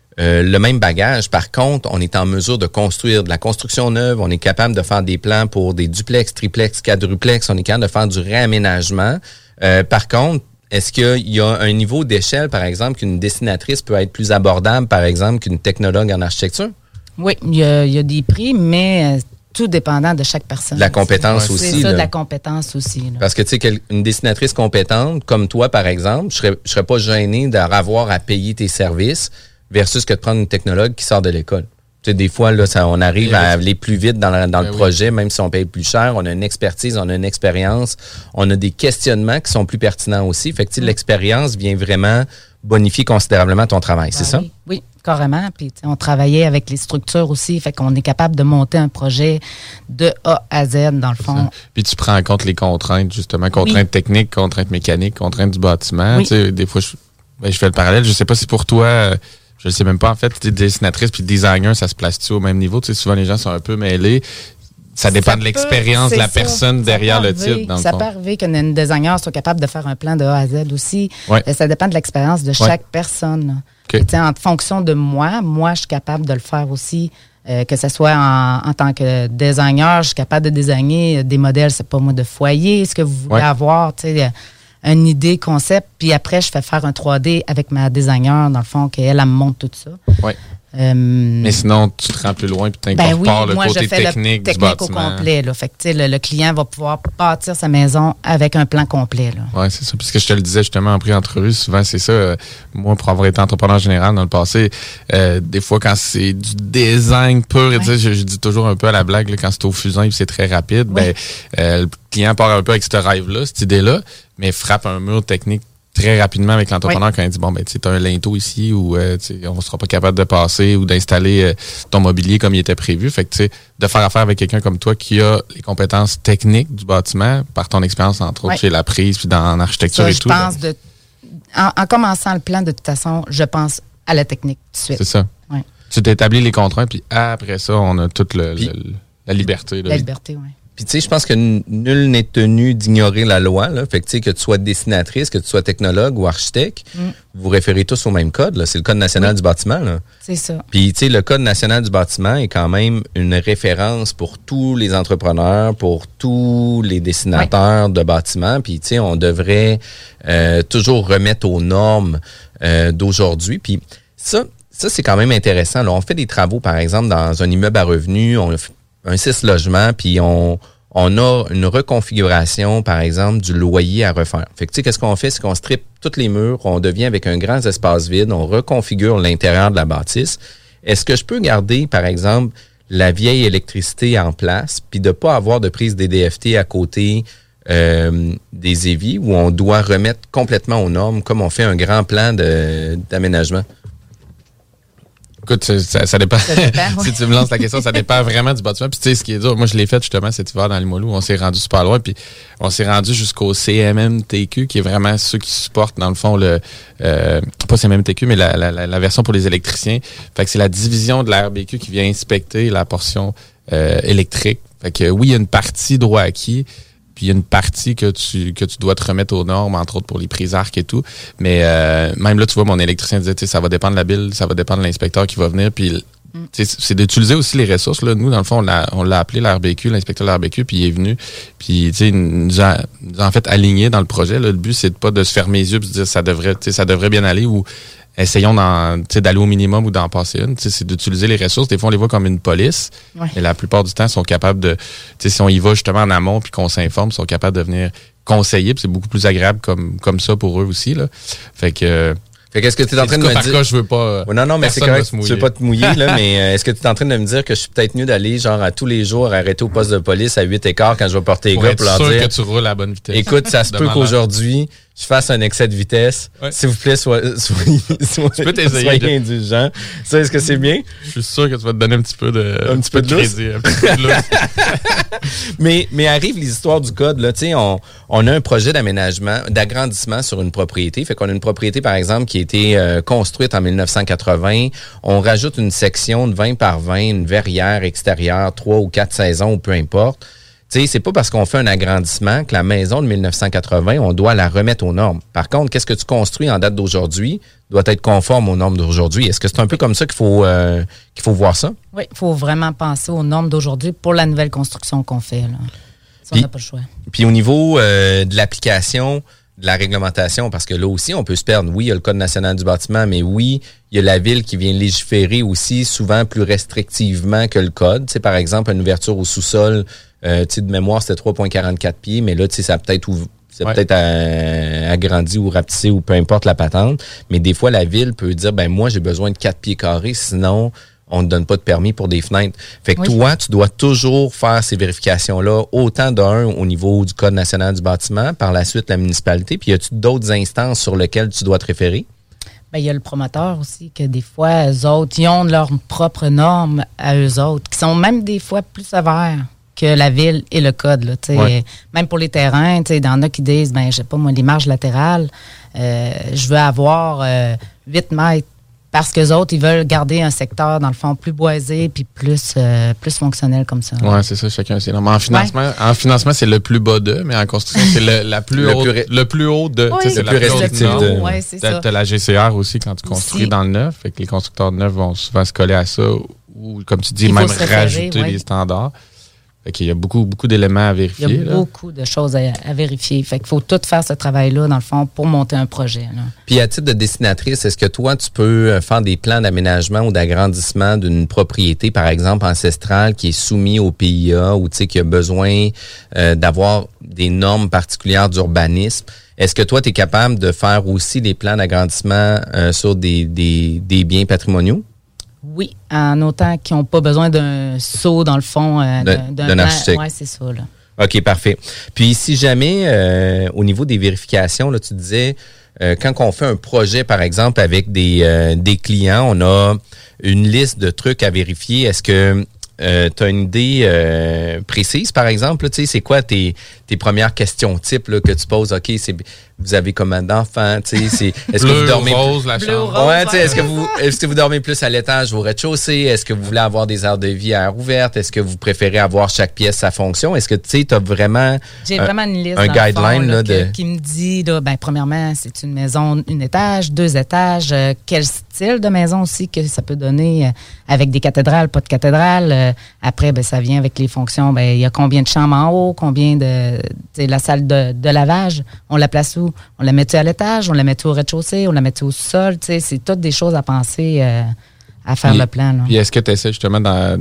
même bagage. Par contre, on est en mesure de construire de la construction neuve. On est capable de faire des plans pour des duplex, triplex, quadruplex. On est capable de faire du réaménagement. Par contre, est-ce qu'il y a un niveau d'échelle, par exemple, qu'une dessinatrice peut être plus abordable, par exemple, qu'une technologue en architecture? Oui, il y a des prix, mais tout dépendant de chaque personne. De la compétence aussi. C'est ça, de la compétence aussi. Là. Parce que, tu sais, une dessinatrice compétente, comme toi, par exemple, je serais pas gêné d'avoir à payer tes services versus que de prendre une technologue qui sort de l'école. Tu sais, des fois, là, on arrive à aller plus vite dans le projet, même si on paye plus cher. On a une expertise, on a une expérience, on a des questionnements qui sont plus pertinents aussi. Fait que l'expérience vient vraiment bonifier considérablement ton travail, c'est ça? Oui, carrément. Puis on travaillait avec les structures aussi, fait qu'on est capable de monter un projet de A à Z, dans le fond. Puis tu prends en compte les contraintes, justement, contraintes techniques, contraintes mécaniques, contraintes du bâtiment. Tu sais, des fois, je fais le parallèle. Je sais pas si pour toi... Je ne sais même pas, en fait, tu es dessinatrice puis designer, ça se place-tu au même niveau? Tu sais, souvent, les gens sont un peu mêlés. Ça dépend de l'expérience de la personne derrière le titre. Ça peut arriver qu'un designer soit capable de faire un plan de A à Z aussi. Ouais. Ça dépend de l'expérience de chaque personne. Okay. Et en fonction de moi, je suis capable de le faire aussi. Que ce soit en tant que designer, je suis capable de designer des modèles, c'est pas moi, de foyer, ce que vous voulez avoir, tu sais, une idée, concept, puis après, je fais faire un 3D avec ma designer, dans le fond, qu'elle me montre tout ça. Oui. Mais sinon, tu te rends plus loin puis tu incorpores le côté technique du bâtiment. Au complet. Là. Fait que, le client va pouvoir bâtir sa maison avec un plan complet. Oui, c'est ça. Puisque je te le disais justement en pré-entrevue, souvent c'est ça. Moi, pour avoir été entrepreneur général dans le passé, des fois quand c'est du design pur, je dis toujours un peu à la blague, là, quand c'est au fusain et c'est très rapide, le client part un peu avec ce rêve-là, cette idée-là, mais frappe un mur technique très rapidement avec l'entrepreneur quand il dit tu as un linteau ici ou on ne sera pas capable de passer ou d'installer ton mobilier comme il était prévu. Fait que de faire affaire avec quelqu'un comme toi qui a les compétences techniques du bâtiment par ton expérience entre autres chez La Prise puis dans l'architecture ça, et tout. Je pense en commençant le plan, de toute façon, je pense à la technique tout de suite. C'est ça. Ouais. Tu t'établis les contraintes puis après ça, on a toute la liberté. La liberté, oui. Puis, tu sais, je pense que nul n'est tenu d'ignorer la loi. Là. Fait que, tu sais, que tu sois dessinatrice, que tu sois technologue ou architecte, vous référez tous au même code. Là. C'est le Code national du bâtiment. Là. C'est ça. Puis, tu sais, le Code national du bâtiment est quand même une référence pour tous les entrepreneurs, pour tous les dessinateurs de bâtiments. Puis, tu sais, on devrait toujours remettre aux normes d'aujourd'hui. Puis, ça c'est quand même intéressant. Là. On fait des travaux, par exemple, dans un immeuble à revenus, on fait un 6 logements, puis on a une reconfiguration, par exemple, du loyer à refaire. Fait que, tu sais, qu'est-ce qu'on fait? C'est qu'on strippe tous les murs, on devient avec un grand espace vide, on reconfigure l'intérieur de la bâtisse. Est-ce que je peux garder, par exemple, la vieille électricité en place, puis de pas avoir de prise DDFT à côté des éviers, où on doit remettre complètement aux normes, comme on fait un grand plan d'aménagement? Écoute, ça dépend. Si tu me lances la question, ça dépend vraiment du bâtiment. Puis tu sais, ce qui est dur, moi je l'ai fait justement cet hiver dans Limoilou, on s'est rendu super loin, puis on s'est rendu jusqu'au CMMTQ, qui est vraiment ceux qui supportent, dans le fond, pas CMMTQ, mais la version pour les électriciens. Fait que c'est la division de la RBQ qui vient inspecter la portion électrique. Fait que oui, il y a une partie droit acquis, puis il y a une partie que tu dois te remettre aux normes, entre autres pour les prises arc et tout. Mais même là, tu vois, mon électricien disait, ça va dépendre de la bille, ça va dépendre de l'inspecteur qui va venir. Puis c'est d'utiliser aussi les ressources. Là. Nous, dans le fond, on l'a appelé l'RBQ, l'inspecteur de l'RBQ, puis il est venu. Puis il nous a en fait alignés dans le projet. Là. Le but, c'est pas de se fermer les yeux et de dire ça devrait bien aller ou essayons d'aller au minimum ou d'en passer une. C'est d'utiliser les ressources. Des fois, on les voit comme une police. Ouais. Mais la plupart du temps, ils sont capables de... Si on y va justement en amont puis qu'on s'informe, ils sont capables de venir conseiller. Puis c'est beaucoup plus agréable comme ça pour eux aussi. Là. Fait qu'est-ce que tu es en train de me dire? Je veux pas. Non, mais c'est correct. Tu veux pas te mouiller, là, mais est-ce que tu es en train de me dire que je suis peut-être mieux d'aller, genre, à tous les jours, arrêter au poste de police à 8h15 quand je vais porter les gars pour leur dire. Que tu roules à la bonne vitesse. Écoute, ça se peut qu'aujourd'hui, je fasse un excès de vitesse. Ouais. S'il vous plaît, soyez indulgents. Ça, est-ce que c'est bien? Je suis sûr que tu vas te donner un petit peu de crédit. Mais arrivent les histoires du code, là. Tu sais, on a un projet d'aménagement, d'agrandissement sur une propriété. Fait qu'on a une propriété, par exemple, qui a été construite en 1980. On rajoute une section de 20 par 20, une verrière extérieure, 3 ou 4 saisons, ou peu importe. Tu sais, c'est pas parce qu'on fait un agrandissement que la maison de 1980, on doit la remettre aux normes. Par contre, qu'est-ce que tu construis en date d'aujourd'hui doit être conforme aux normes d'aujourd'hui. Est-ce que c'est un peu comme ça qu'il faut voir ça? Oui, il faut vraiment penser aux normes d'aujourd'hui pour la nouvelle construction qu'on fait. Là. Ça, on n'a pas le choix. Puis au niveau de l'application de la réglementation, parce que là aussi, on peut se perdre. Oui, il y a le Code national du bâtiment, mais oui, il y a la Ville qui vient légiférer aussi souvent plus restrictivement que le Code. Tu sais, par exemple, une ouverture au sous-sol, de mémoire, c'était 3,44 pieds, mais là, tu sais, ça a peut-être agrandi ou rapetissé ou peu importe la patente. Mais des fois, la Ville peut dire, moi, j'ai besoin de 4 pieds carrés, sinon, on ne donne pas de permis pour des fenêtres. Fait que toi, tu dois toujours faire ces vérifications-là, autant d'un au niveau du Code national du bâtiment, par la suite, la municipalité. Puis, y a-tu d'autres instances sur lesquelles tu dois te référer? Il y a le promoteur aussi, que des fois, eux autres, ils ont leurs propres normes à eux autres, qui sont même des fois plus sévères que la Ville et le code. Là, même pour les terrains, il y en a qui disent, je sais pas moi, les marges latérales, je veux avoir 8 mètres parce qu'eux autres, ils veulent garder un secteur, dans le fond, plus boisé puis plus fonctionnel comme ça. Oui, c'est ça, chacun c'est normal. En financement, c'est le plus bas de, mais en construction, c'est le plus haut de. Oui, c'est le plus restrictif de. Oui, c'est ça. Tu as la GCR aussi quand tu construis dans le neuf, fait que les constructeurs de neuf vont souvent se coller à ça ou, comme tu dis, même rajouter les standards. Fait qu'il y a beaucoup d'éléments à vérifier. Il y a beaucoup de choses à vérifier. Fait qu'il faut tout faire ce travail-là, dans le fond, pour monter un projet. Là. Puis, à titre de dessinatrice, est-ce que toi, tu peux faire des plans d'aménagement ou d'agrandissement d'une propriété, par exemple, ancestrale, qui est soumise au PIA ou, tu sais, qui a besoin d'avoir des normes particulières d'urbanisme? Est-ce que toi, tu es capable de faire aussi des plans d'agrandissement sur des biens patrimoniaux? Oui, en autant qu'ils n'ont pas besoin d'un saut, dans le fond, d'un architecte. Oui, c'est ça. Là. OK, parfait. Puis, si jamais, au niveau des vérifications, là, tu disais, quand on fait un projet, par exemple, avec des clients, on a une liste de trucs à vérifier. Est-ce que tu as une idée précise, par exemple? Tu sais, c'est quoi tes premières questions types là, que tu poses? OK, vous avez combien d'enfants? Tu sais, est-ce que vous dormez rose, la chambre. Ouais, tu sais, est-ce que vous dormez plus à l'étage ou au rez-de-chaussée? Est-ce que vous voulez avoir des aires de vie à air ouverte? Est-ce que vous préférez avoir chaque pièce sa fonction? Est-ce que tu sais, tu as vraiment j'ai vraiment une liste un guideline fond, là, qui me dit là, ben premièrement, c'est une maison 1 étage, 2 étages, quel style de maison aussi que ça peut donner avec des cathédrales, pas de cathédrales. Après, ben ça vient avec les fonctions. Ben il y a combien de chambres en haut, combien de la salle de lavage, on la place où? On la met-tu à l'étage, on la met-tu au rez-de-chaussée, on la met-tu au sol? Tu sais, c'est toutes des choses à penser à faire le plan. Là. Puis est-ce que tu essaies justement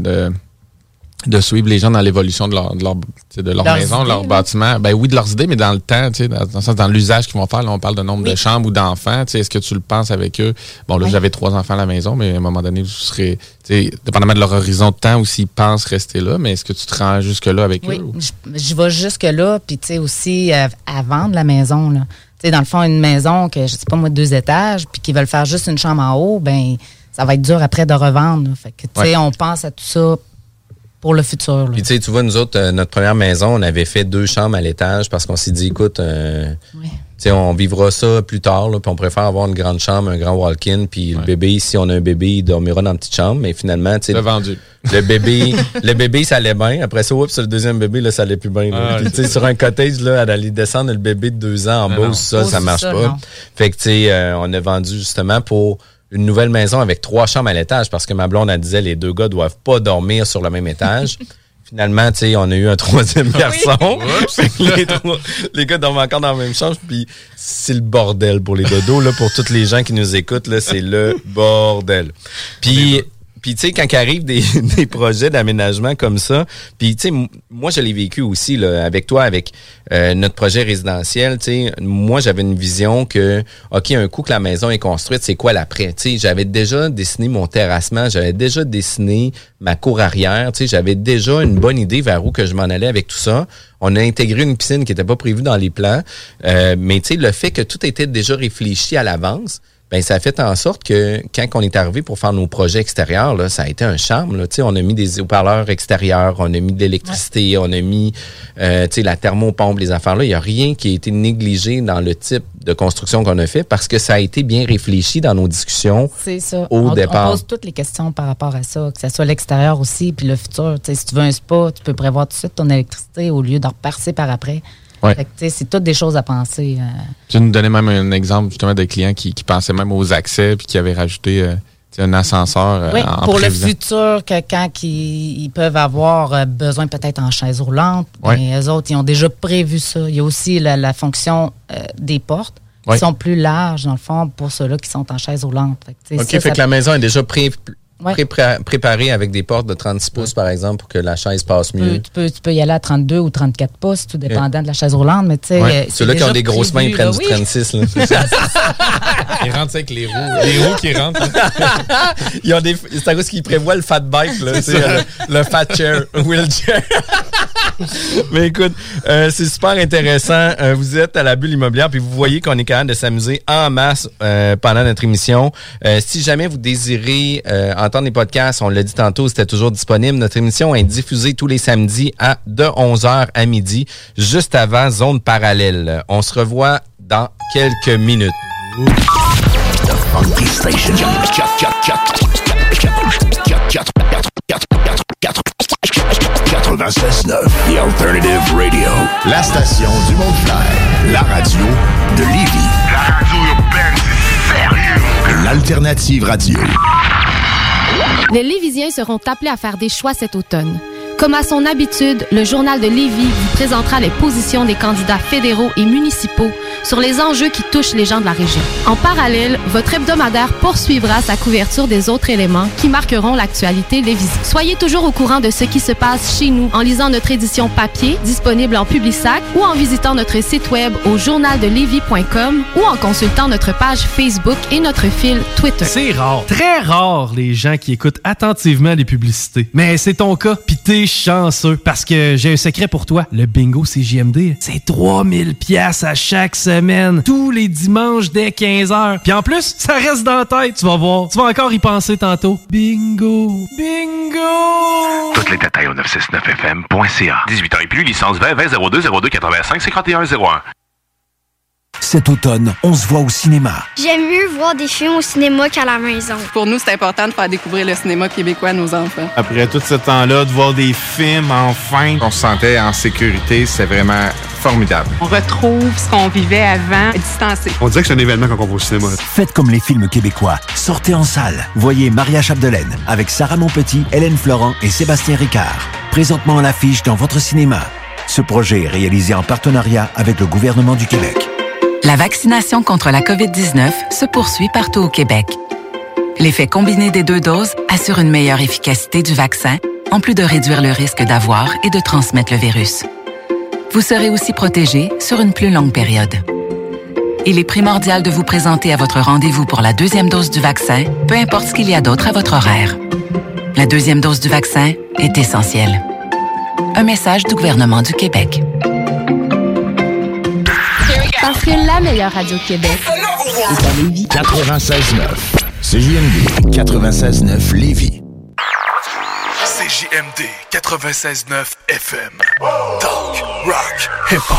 de suivre les gens dans l'évolution de leur maison, de leur bâtiment? Ben oui, de leurs idées, mais dans le temps, tu sais, dans l'usage qu'ils vont faire. Là, on parle de nombre de chambres ou d'enfants. Tu sais, est-ce que tu le penses avec eux? Bon, là, j'avais 3 enfants à la maison, mais à un moment donné, vous serez, tu sais, dépendamment de leur horizon de temps ou s'ils pensent rester là, mais est-ce que tu te rends jusque-là avec eux? Oui, je vais jusque-là, puis tu sais, aussi à vendre la maison, là. Tu sais, dans le fond, une maison que, je sais pas moi, 2 étages, puis qu'ils veulent faire juste une chambre en haut, ben ça va être dur après de revendre. Là. Fait que, tu sais, on pense à tout ça pour le futur. Puis, tu sais, tu vois, nous autres, notre première maison, on avait fait 2 chambres à l'étage parce qu'on s'est dit, écoute, tu sais, on vivra ça plus tard, là, puis on préfère avoir une grande chambre, un grand walk-in, puis le bébé, si on a un bébé, il dormira dans une petite chambre, mais finalement, tu sais. Vendu. Le bébé, ça allait bien. Après ça, sur le deuxième bébé, là, ça allait plus bien. Puis, tu sais, sur un cottage, là, elle allait descendre le bébé de 2 ans en bas, ça marche pas. Non. Fait que, tu sais, on a vendu justement pour une nouvelle maison avec 3 chambres à l'étage parce que ma blonde, elle disait, les 2 gars doivent pas dormir sur le même étage. Finalement, tu sais, on a eu un 3e garçon. Les gars dorment encore dans la même chambre, puis c'est le bordel pour les dodos, là, pour tous les gens qui nous écoutent, là, c'est le bordel. Puis, tu sais, quand arrivent des projets d'aménagement comme ça, puis, tu sais, moi, je l'ai vécu aussi, là, avec toi, avec notre projet résidentiel, tu sais, moi, j'avais une vision que, OK, un coup que la maison est construite, c'est quoi l'après? Tu sais, j'avais déjà dessiné mon terrassement, j'avais déjà dessiné ma cour arrière, tu sais, j'avais déjà une bonne idée vers où que je m'en allais avec tout ça. On a intégré une piscine qui n'était pas prévue dans les plans, mais, tu sais, le fait que tout était déjà réfléchi à l'avance, ben ça a fait en sorte que quand on est arrivé pour faire nos projets extérieurs, là, ça a été un charme. Là. On a mis des haut-parleurs extérieurs, on a mis de l'électricité, on a mis la thermopompe, les affaires-là. Il n'y a rien qui a été négligé dans le type de construction qu'on a fait parce que ça a été bien réfléchi dans nos discussions. C'est ça. Au départ. On pose toutes les questions par rapport à ça, que ce soit l'extérieur aussi, puis le futur. T'sais, si tu veux un spa, tu peux prévoir tout de suite ton électricité au lieu d'en reparser par après. Ouais. Fait que, c'est toutes des choses à penser. Tu nous donnais même un exemple justement de clients qui pensaient même aux accès puis qui avaient rajouté un ascenseur en pour prévisant. le futur, que quand ils peuvent avoir besoin peut-être en chaise roulante, ben, eux autres, ils ont déjà prévu ça. Il y a aussi la fonction des portes qui sont plus larges, dans le fond, pour ceux-là qui sont en chaise roulante. Fait que, fait que la maison est déjà préparé avec des portes de 36 pouces, par exemple, pour que la chaise passe mieux. Tu peux y aller à 32 ou 34 pouces, tout dépendant de la chaise roulante, mais tu sais... Ceux-là qui ont des grosses mains, ils prennent du 36. Là. Ils rentrent avec les roues qui rentrent. Ils ont c'est à cause qu'ils prévoient le fat bike, là, le fat chair, wheelchair. Mais écoute, c'est super intéressant. Vous êtes à la Bulle Immobilière, puis vous voyez qu'on est capable de s'amuser en masse pendant notre émission. Si jamais vous désirez entendre les podcasts, on l'a dit tantôt, c'était toujours disponible. Notre émission est diffusée tous les samedis de 11h à midi, juste avant Zone Parallèle. On se revoit dans quelques minutes. The Funky Station. 96.9, The Alternative Radio. La station du Mont-Clair. La radio de Lévis. La radio urbaine, c'est sérieux. L'Alternative Radio. Les Lévisiens seront appelés à faire des choix cet automne. Comme à son habitude, le Journal de Lévis vous présentera les positions des candidats fédéraux et municipaux sur les enjeux qui touchent les gens de la région. En parallèle, votre hebdomadaire poursuivra sa couverture des autres éléments qui marqueront l'actualité lévisienne. Soyez toujours au courant de ce qui se passe chez nous en lisant notre édition papier, disponible en Publisac, ou en visitant notre site web au journaldelevis.com ou en consultant notre page Facebook et notre fil Twitter. C'est rare, très rare, les gens qui écoutent attentivement les publicités. Mais c'est ton cas, pis t'es chanceux, parce que j'ai un secret pour toi. Le bingo CJMD, c'est 3000 pièces à chaque semaine, tous les dimanches dès 15h. Puis en plus, ça reste dans la tête, tu vas voir. Tu vas encore y penser tantôt. Bingo! Bingo! Tous les détails au 969fm.ca. 18 ans et plus, licence 20 20 02 02 85 51 01. Cet automne, on se voit au cinéma. J'aime mieux voir des films au cinéma qu'à la maison. Pour nous, c'est important de faire découvrir le cinéma québécois à nos enfants. Après tout ce temps-là, de voir des films, enfin. On se sentait en sécurité, c'est vraiment formidable. On retrouve ce qu'on vivait avant, distancé. On dirait que c'est un événement quand on va au cinéma. Faites comme les films québécois. Sortez en salle. Voyez Maria Chapdelaine avec Sarah Monpetit, Hélène Florent et Sébastien Ricard. Présentement à l'affiche dans votre cinéma. Ce projet est réalisé en partenariat avec le gouvernement du Québec. La vaccination contre la COVID-19 se poursuit partout au Québec. L'effet combiné des 2 doses assure une meilleure efficacité du vaccin, en plus de réduire le risque d'avoir et de transmettre le virus. Vous serez aussi protégé sur une plus longue période. Il est primordial de vous présenter à votre rendez-vous pour la 2e dose du vaccin, peu importe ce qu'il y a d'autre à votre horaire. La 2e dose du vaccin est essentielle. Un message du gouvernement du Québec. Parce que la meilleure radio Québec est à Lévis. 96.9. CJMD 96.9 Lévis. CJMD 96.9 FM. Talk, rock, hip-hop.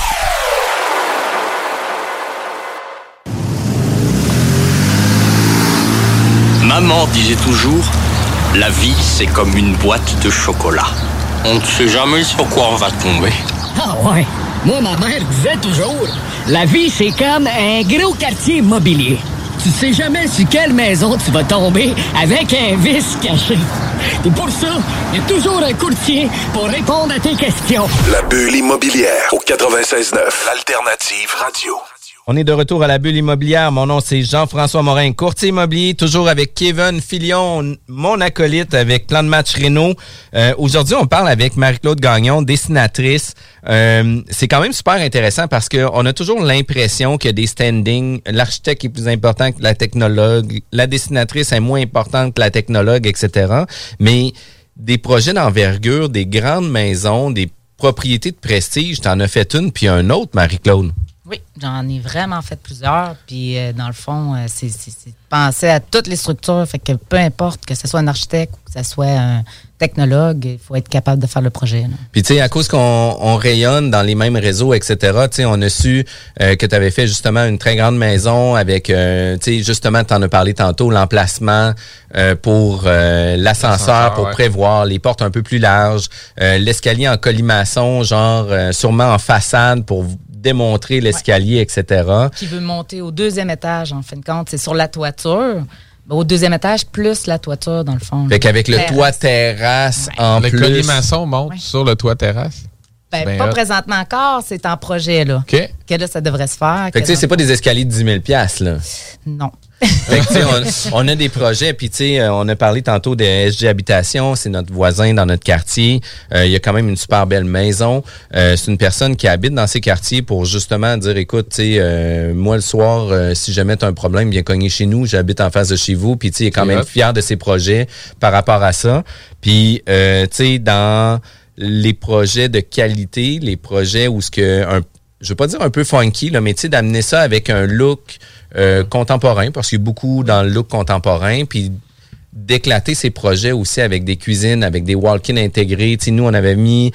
Maman disait toujours, la vie c'est comme une boîte de chocolat. On ne sait jamais sur quoi on va tomber. Ah ouais, moi ma mère disait toujours, la vie c'est comme un gros quartier immobilier. Tu sais jamais sur quelle maison tu vas tomber avec un vice caché. Et pour ça, il y a toujours un courtier pour répondre à tes questions. La bulle immobilière au 96.9, l'alternative radio. On est de retour à la bulle immobilière. Mon nom, c'est Jean-François Morin, courtier immobilier, toujours avec Kevin Filion, mon acolyte avec Plan de match Réno. Aujourd'hui, on parle avec Marie-Claude Gagnon, dessinatrice. C'est quand même super intéressant parce qu'on a toujours l'impression qu'il y a des standings. L'architecte est plus important que la technologue. La dessinatrice est moins importante que la technologue, etc. Mais des projets d'envergure, des grandes maisons, des propriétés de prestige, t'en as fait une puis un autre, Marie-Claude. Oui, j'en ai vraiment fait plusieurs. Puis, dans le fond, c'est penser à toutes les structures. Fait que peu importe que ce soit un architecte ou que ce soit un technologue, il faut être capable de faire le projet. Là. Puis, tu sais, à cause qu'on rayonne dans les mêmes réseaux, etc., tu sais, on a su que tu avais fait justement une très grande maison avec, tu sais, justement, tu en as parlé tantôt, l'emplacement pour l'ascenseur, pour prévoir les portes un peu plus larges, l'escalier en colimaçon, genre sûrement en façade pour démontrer l'escalier, etc. Qui veut monter au 2e étage, en fin de compte. C'est sur la toiture. Au 2e étage, plus la toiture, dans le fond. Fait qu'avec le toit terrasse en plus. Le colimaçon monte sur le toit terrasse? Ben, pas présentement encore, c'est en projet, là. OK. Que là, ça devrait se faire. Fait que, tu sais, c'est pas des escaliers de 10 000 $, là. Non. Fait que, tu sais, on a des projets, puis, tu sais, on a parlé tantôt de SG Habitation, c'est notre voisin dans notre quartier. Il y a quand même une super belle maison. C'est une personne qui habite dans ces quartiers pour justement dire, écoute, tu sais, moi, le soir, si jamais tu as un problème, viens cogner chez nous, j'habite en face de chez vous, puis, tu sais, il est quand même fier de ses projets par rapport à ça. Puis, tu sais, dans les projets de qualité, les projets où ce que je veux pas dire un peu funky, là, mais tu sais, d'amener ça avec un look contemporain, parce qu'il y a beaucoup dans le look contemporain, puis d'éclater ces projets aussi avec des cuisines, avec des walk-in intégrés. Tu sais, nous, on avait mis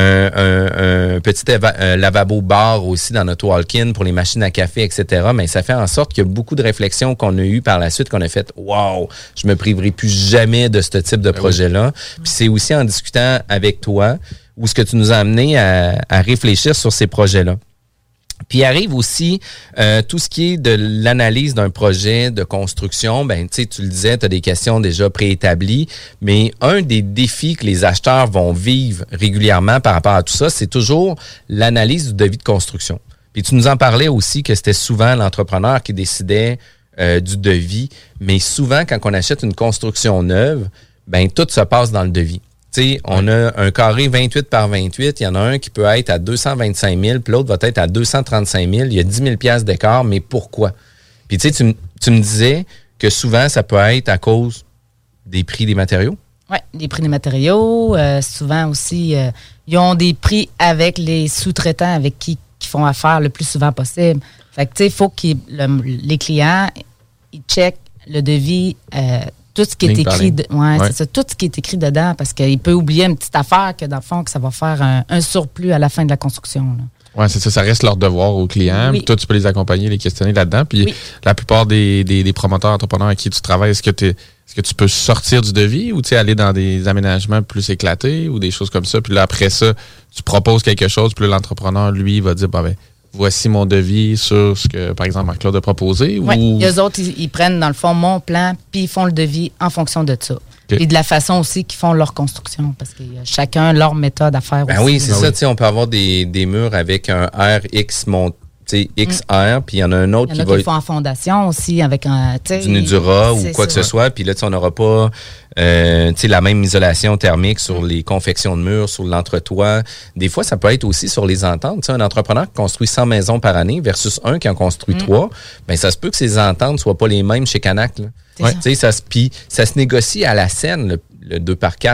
un petit lavabo-bar aussi dans notre walk-in pour les machines à café, etc. Mais ça fait en sorte qu'il y a beaucoup de réflexions qu'on a eues par la suite, qu'on a fait « Wow! Je me priverai plus jamais de ce type de projet-là. » Puis c'est aussi en discutant avec toi où ce que tu nous as amené à réfléchir sur ces projets-là. Puis arrive aussi tout ce qui est de l'analyse d'un projet de construction. Ben, tu sais, tu le disais, tu as des questions déjà préétablies, mais un des défis que les acheteurs vont vivre régulièrement par rapport à tout ça, c'est toujours l'analyse du devis de construction. Puis tu nous en parlais aussi que c'était souvent l'entrepreneur qui décidait du devis, mais souvent, quand on achète une construction neuve, ben tout se passe dans le devis. Tu sais, on a un carré 28 par 28, il y en a un qui peut être à 225 000, puis l'autre va être à 235 000. Il y a 10 000 piastres d'écart, mais pourquoi? Puis tu sais, tu me disais que souvent, ça peut être à cause des prix des matériaux. Oui, les prix des matériaux. Souvent aussi, ils ont des prix avec les sous-traitants avec qui font affaire le plus souvent possible. Fait que tu sais, il faut que les clients, ils checkent le devis, tout ce qui est écrit, c'est ça, tout ce qui est écrit dedans, parce qu'il peut oublier une petite affaire que dans le fond, que ça va faire un surplus à la fin de la construction. Oui, c'est ça, ça reste leur devoir aux clients. Oui. Toi, tu peux les accompagner, les questionner là-dedans. Puis la plupart des promoteurs, entrepreneurs avec qui tu travailles, est-ce que tu peux sortir du devis ou aller dans des aménagements plus éclatés ou des choses comme ça? Puis là, après ça, tu proposes quelque chose, puis là, l'entrepreneur, lui, va dire, voici mon devis sur ce que, par exemple, Marc-Claude a proposé. Oui, eux autres, ils prennent, dans le fond, mon plan, puis ils font le devis en fonction de ça. Okay. Et de la façon aussi qu'ils font leur construction, parce que chacun leur méthode à faire aussi. Oui, c'est ça. On peut avoir des murs avec un RX XR, puis il y en a un autre qui va... Il y en a qui font en fondation aussi, avec du Nudura ou quoi que ce soit, puis là, on n'aura pas la même isolation thermique sur les confections de murs, sur l'entretoit. Des fois, ça peut être aussi sur les ententes. Un entrepreneur qui construit 100 maisons par année versus un qui en construit 3, ben ça se peut que ces ententes ne soient pas les mêmes chez Canac. Ça se négocie à la scène, le 2x4.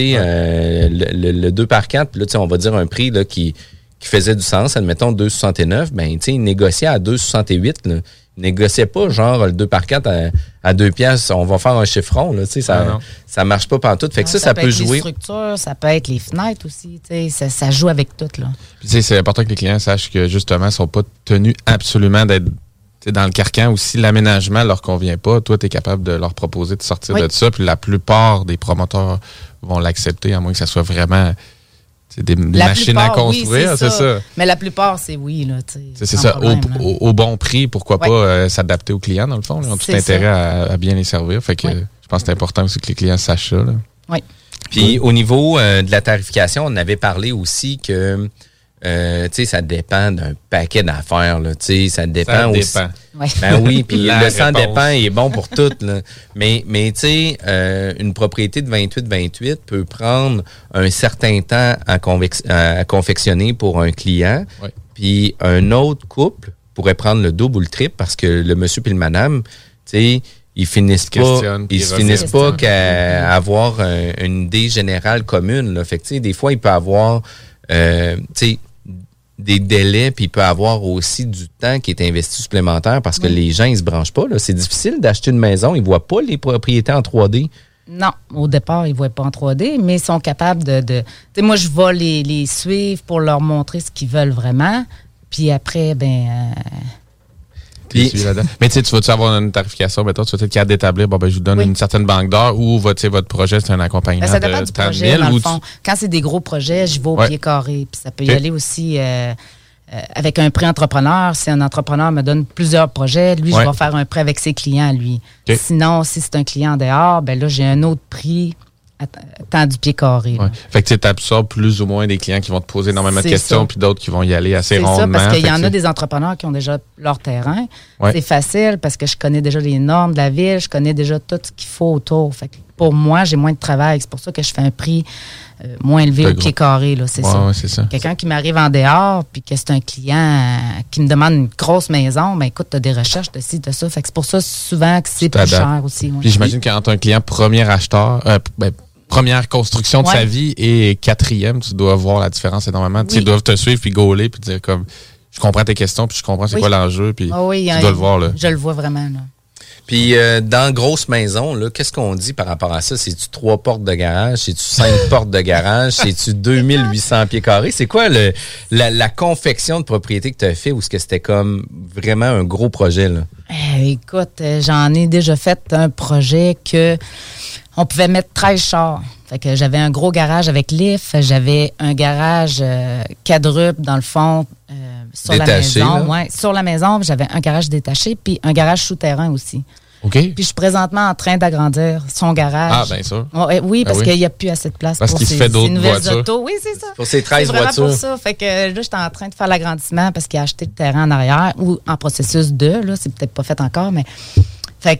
Le 2x4, puis là, on va dire un prix là, qui faisait du sens, admettons 2,69, ben il négociait à 2,68. Il négociait pas genre le 2x4 à 2 piastres, on va faire un chiffron. Là, ça marche pas pantoute. Fait que ça peut jouer. Les structures, ça peut être les fenêtres aussi. Ça joue avec tout. Là. Puis, c'est important que les clients sachent que justement, ils ne sont pas tenus absolument d'être dans le carcan ou si l'aménagement leur convient pas, toi, tu es capable de leur proposer de sortir de ça. Puis la plupart des promoteurs vont l'accepter, à moins que ça soit vraiment... C'est des machines à construire, oui, c'est ça. Mais la plupart, c'est oui. Là, c'est ça. Au bon prix, pourquoi pas s'adapter aux clients, dans le fond. Ils ont tout intérêt à bien les servir. Fait que je pense que c'est important aussi que les clients sachent ça. Là. Oui. Puis au niveau de la tarification, on avait parlé aussi que ça dépend d'un paquet d'affaires. Là, ça dépend aussi. Ben oui, puis le ça dépend est bon pour tout. Là. Mais tu sais, une propriété de 28-28 peut prendre un certain temps à confectionner pour un client. Puis un autre couple pourrait prendre le double ou le triple parce que le monsieur puis le madame, tu sais, ils se finissent pas qu'à avoir une idée générale commune. Là. Fait que, des fois, il peut avoir des délais, puis il peut avoir aussi du temps qui est investi supplémentaire parce que les gens, ils se branchent pas. Là. C'est difficile d'acheter une maison. Ils voient pas les propriétés en 3D. Non, au départ, ils ne voient pas en 3D, mais ils sont capables de moi, je vais les suivre pour leur montrer ce qu'ils veulent vraiment. Puis après, mais tu vas-tu avoir une tarification, mettons, tu vas être capable d'établir, je vous donne une certaine banque d'heure ou votre projet, c'est un accompagnement ça dépend du projet, dans le fond. Quand c'est des gros projets, je vais au pied carré. Puis ça peut y aller aussi avec un prêt entrepreneur. Si un entrepreneur me donne plusieurs projets, lui, je vais faire un prêt avec ses clients, lui. Sinon, si c'est un client dehors, là, j'ai un autre prix tant du pied carré. Fait que tu absorbes plus ou moins des clients qui vont te poser énormément de questions, puis d'autres qui vont y aller assez rondement. C'est ça, parce qu'il y en a des entrepreneurs qui ont déjà leur terrain. C'est facile parce que je connais déjà les normes de la ville, je connais déjà tout ce qu'il faut autour. Fait que pour moi, j'ai moins de travail. C'est pour ça que je fais un prix moins élevé au pied carré. Là, c'est ça. Quelqu'un qui m'arrive en dehors, puis que c'est un client qui me demande une grosse maison, écoute, tu as des recherches de ci, de ça. Fait que c'est pour ça souvent que c'est plus cher aussi. Puis j'imagine quand un client premier acheteur... première construction de sa vie et quatrième, tu dois voir la différence énormément. Ils doivent te suivre puis gauler puis dire comme je comprends tes questions puis je comprends c'est quoi l'enjeu puis tu dois le voir. Là. Je le vois vraiment. Là. Puis dans grosse maison, là, qu'est-ce qu'on dit par rapport à ça? C'est-tu 3 portes de garage? C'est-tu 5 portes de garage? C'est-tu 2800 pieds carrés? C'est quoi la confection de propriété que tu as fait ou est-ce que c'était comme vraiment un gros projet? Là? Écoute, j'en ai déjà fait un projet que on pouvait mettre 13 chars. Fait que j'avais un gros garage avec lift. J'avais un garage quadruple, dans le fond, sur détaché, la maison. là. Ouais, sur la maison, j'avais un garage détaché puis un garage souterrain aussi. OK. Puis je suis présentement en train d'agrandir son garage. Ah, bien sûr. Oui, parce qu'il n'y a plus assez de place parce pour qu'il ces fait d'autres nouvelles voitures. autos. Oui, c'est ça. Pour ces 13 c'est vraiment voitures. pour ça. Fait que là, j'étais en train de faire l'agrandissement parce qu'il a acheté le terrain en arrière ou en processus de. Là, c'est peut-être pas fait encore, mais. Fait que.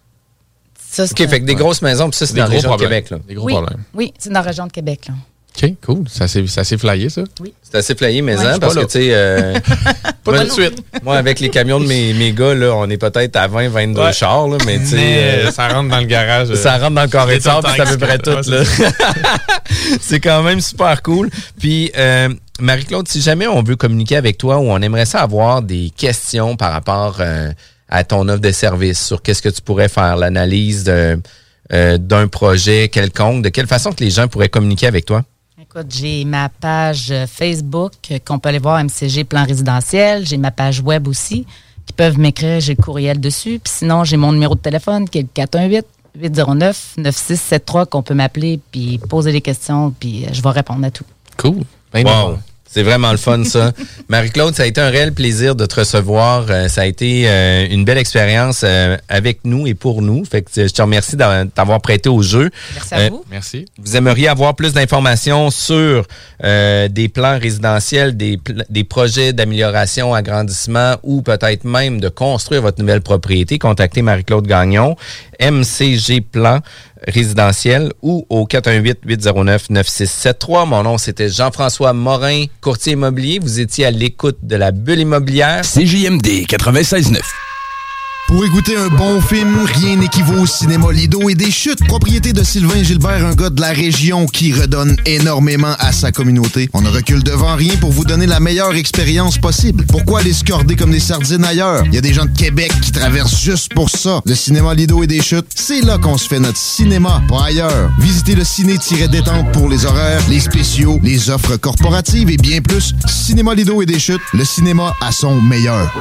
Ça, OK, fait que des grosses maisons, puis ça, c'est dans la région de Québec. Là. Des gros problèmes. Oui, c'est dans la région de Québec. Là. OK, cool. Ça s'est flyé, ça? Oui. C'est assez flyé, mais Ouais, parce que, tu sais... pas tout de suite. Moi, avec les camions de mes gars, là, on est peut-être à 20-22 chars, là, mais tu sais... ça rentre dans le garage. Ça rentre dans le carré de char, puis c'est à peu près tout, là. C'est quand même super cool. Puis, Marie-Claude, si jamais on veut communiquer avec toi ou on aimerait ça avoir des questions par rapport à ton offre de service, sur qu'est-ce que tu pourrais faire, l'analyse d'un projet quelconque, de quelle façon que les gens pourraient communiquer avec toi? Écoute, j'ai ma page Facebook qu'on peut aller voir, MCG Plan Résidentiel. J'ai ma page web aussi, qui peuvent m'écrire, j'ai le courriel dessus. Puis sinon, j'ai mon numéro de téléphone qui est le 418-809-9673 qu'on peut m'appeler puis poser des questions, puis je vais répondre à tout. Cool. Wow. C'est vraiment le fun, ça. Marie-Claude, ça a été un réel plaisir de te recevoir. Ça a été une belle expérience avec nous et pour nous. Fait que je te remercie de t'avoir prêté au jeu. Merci à vous. Merci. Vous aimeriez avoir plus d'informations sur des plans résidentiels, des projets d'amélioration, agrandissement ou peut-être même de construire votre nouvelle propriété, contactez Marie-Claude Gagnon, MCG Plan résidentiel ou au 418-809-9673. Mon nom, c'était Jean-François Morin, courtier immobilier. Vous étiez à l'écoute de la bulle immobilière. CJMD 96.9. Pour écouter un bon film, rien n'équivaut au cinéma Lido et des chutes. Propriété de Sylvain Gilbert, un gars de la région qui redonne énormément à sa communauté. On ne recule devant rien pour vous donner la meilleure expérience possible. Pourquoi aller se corder comme des sardines ailleurs? Il y a des gens de Québec qui traversent juste pour ça. Le cinéma Lido et des chutes, c'est là qu'on se fait notre cinéma, pas ailleurs. Visitez le ciné-détente pour les horaires, les spéciaux, les offres corporatives et bien plus. Cinéma Lido et des chutes, le cinéma à son meilleur.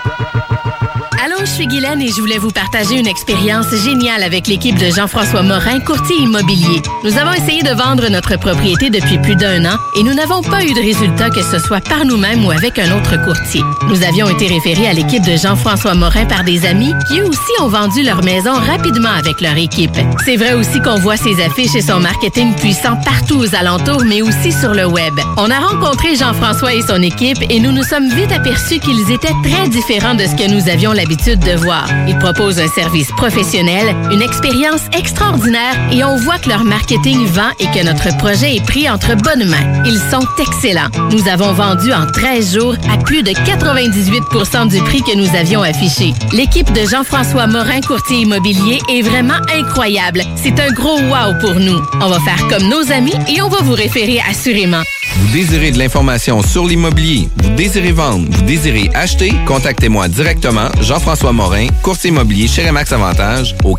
Allô, je suis Guylaine et je voulais vous partager une expérience géniale avec l'équipe de Jean-François Morin, courtier immobilier. Nous avons essayé de vendre notre propriété depuis plus d'1 an et nous n'avons pas eu de résultat, que ce soit par nous-mêmes ou avec un autre courtier. Nous avions été référés à l'équipe de Jean-François Morin par des amis qui eux aussi ont vendu leur maison rapidement avec leur équipe. C'est vrai aussi qu'on voit ses affiches et son marketing puissant partout aux alentours, mais aussi sur le web. On a rencontré Jean-François et son équipe et nous nous sommes vite aperçus qu'ils étaient très différents de ce que nous avions l'habitude de voir. Ils proposent un service professionnel, une expérience extraordinaire et on voit que leur marketing vend et que notre projet est pris entre bonnes mains. Ils sont excellents. Nous avons vendu en 13 jours à plus de 98% du prix que nous avions affiché. L'équipe de Jean-François Morin, courtier immobilier, est vraiment incroyable. C'est un gros wow pour nous. On va faire comme nos amis et on va vous référer assurément. Vous désirez de l'information sur l'immobilier, vous désirez vendre, vous désirez acheter, contactez-moi directement, Jean-François Morin, courtier immobilier chez Remax Avantage, au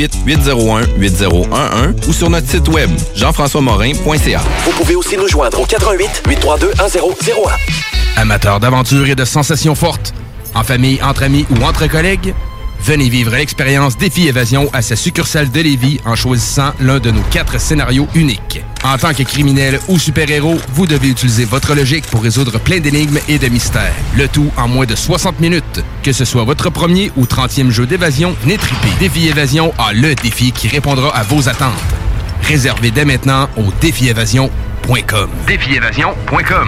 418-801-8011 ou sur notre site web, jean-françois-morin.ca. Vous pouvez aussi nous joindre au 418-832-1001. Amateurs d'aventure et de sensations fortes, en famille, entre amis ou entre collègues, venez vivre l'expérience Défi Évasion à sa succursale de Lévis en choisissant l'un de nos 4 scénarios uniques. En tant que criminel ou super-héros, vous devez utiliser votre logique pour résoudre plein d'énigmes et de mystères. Le tout en moins de 60 minutes. Que ce soit votre premier ou 30e jeu d'évasion, venez triper. Défi Évasion a le défi qui répondra à vos attentes. Réservez dès maintenant au défiévasion.com. Défiévasion.com.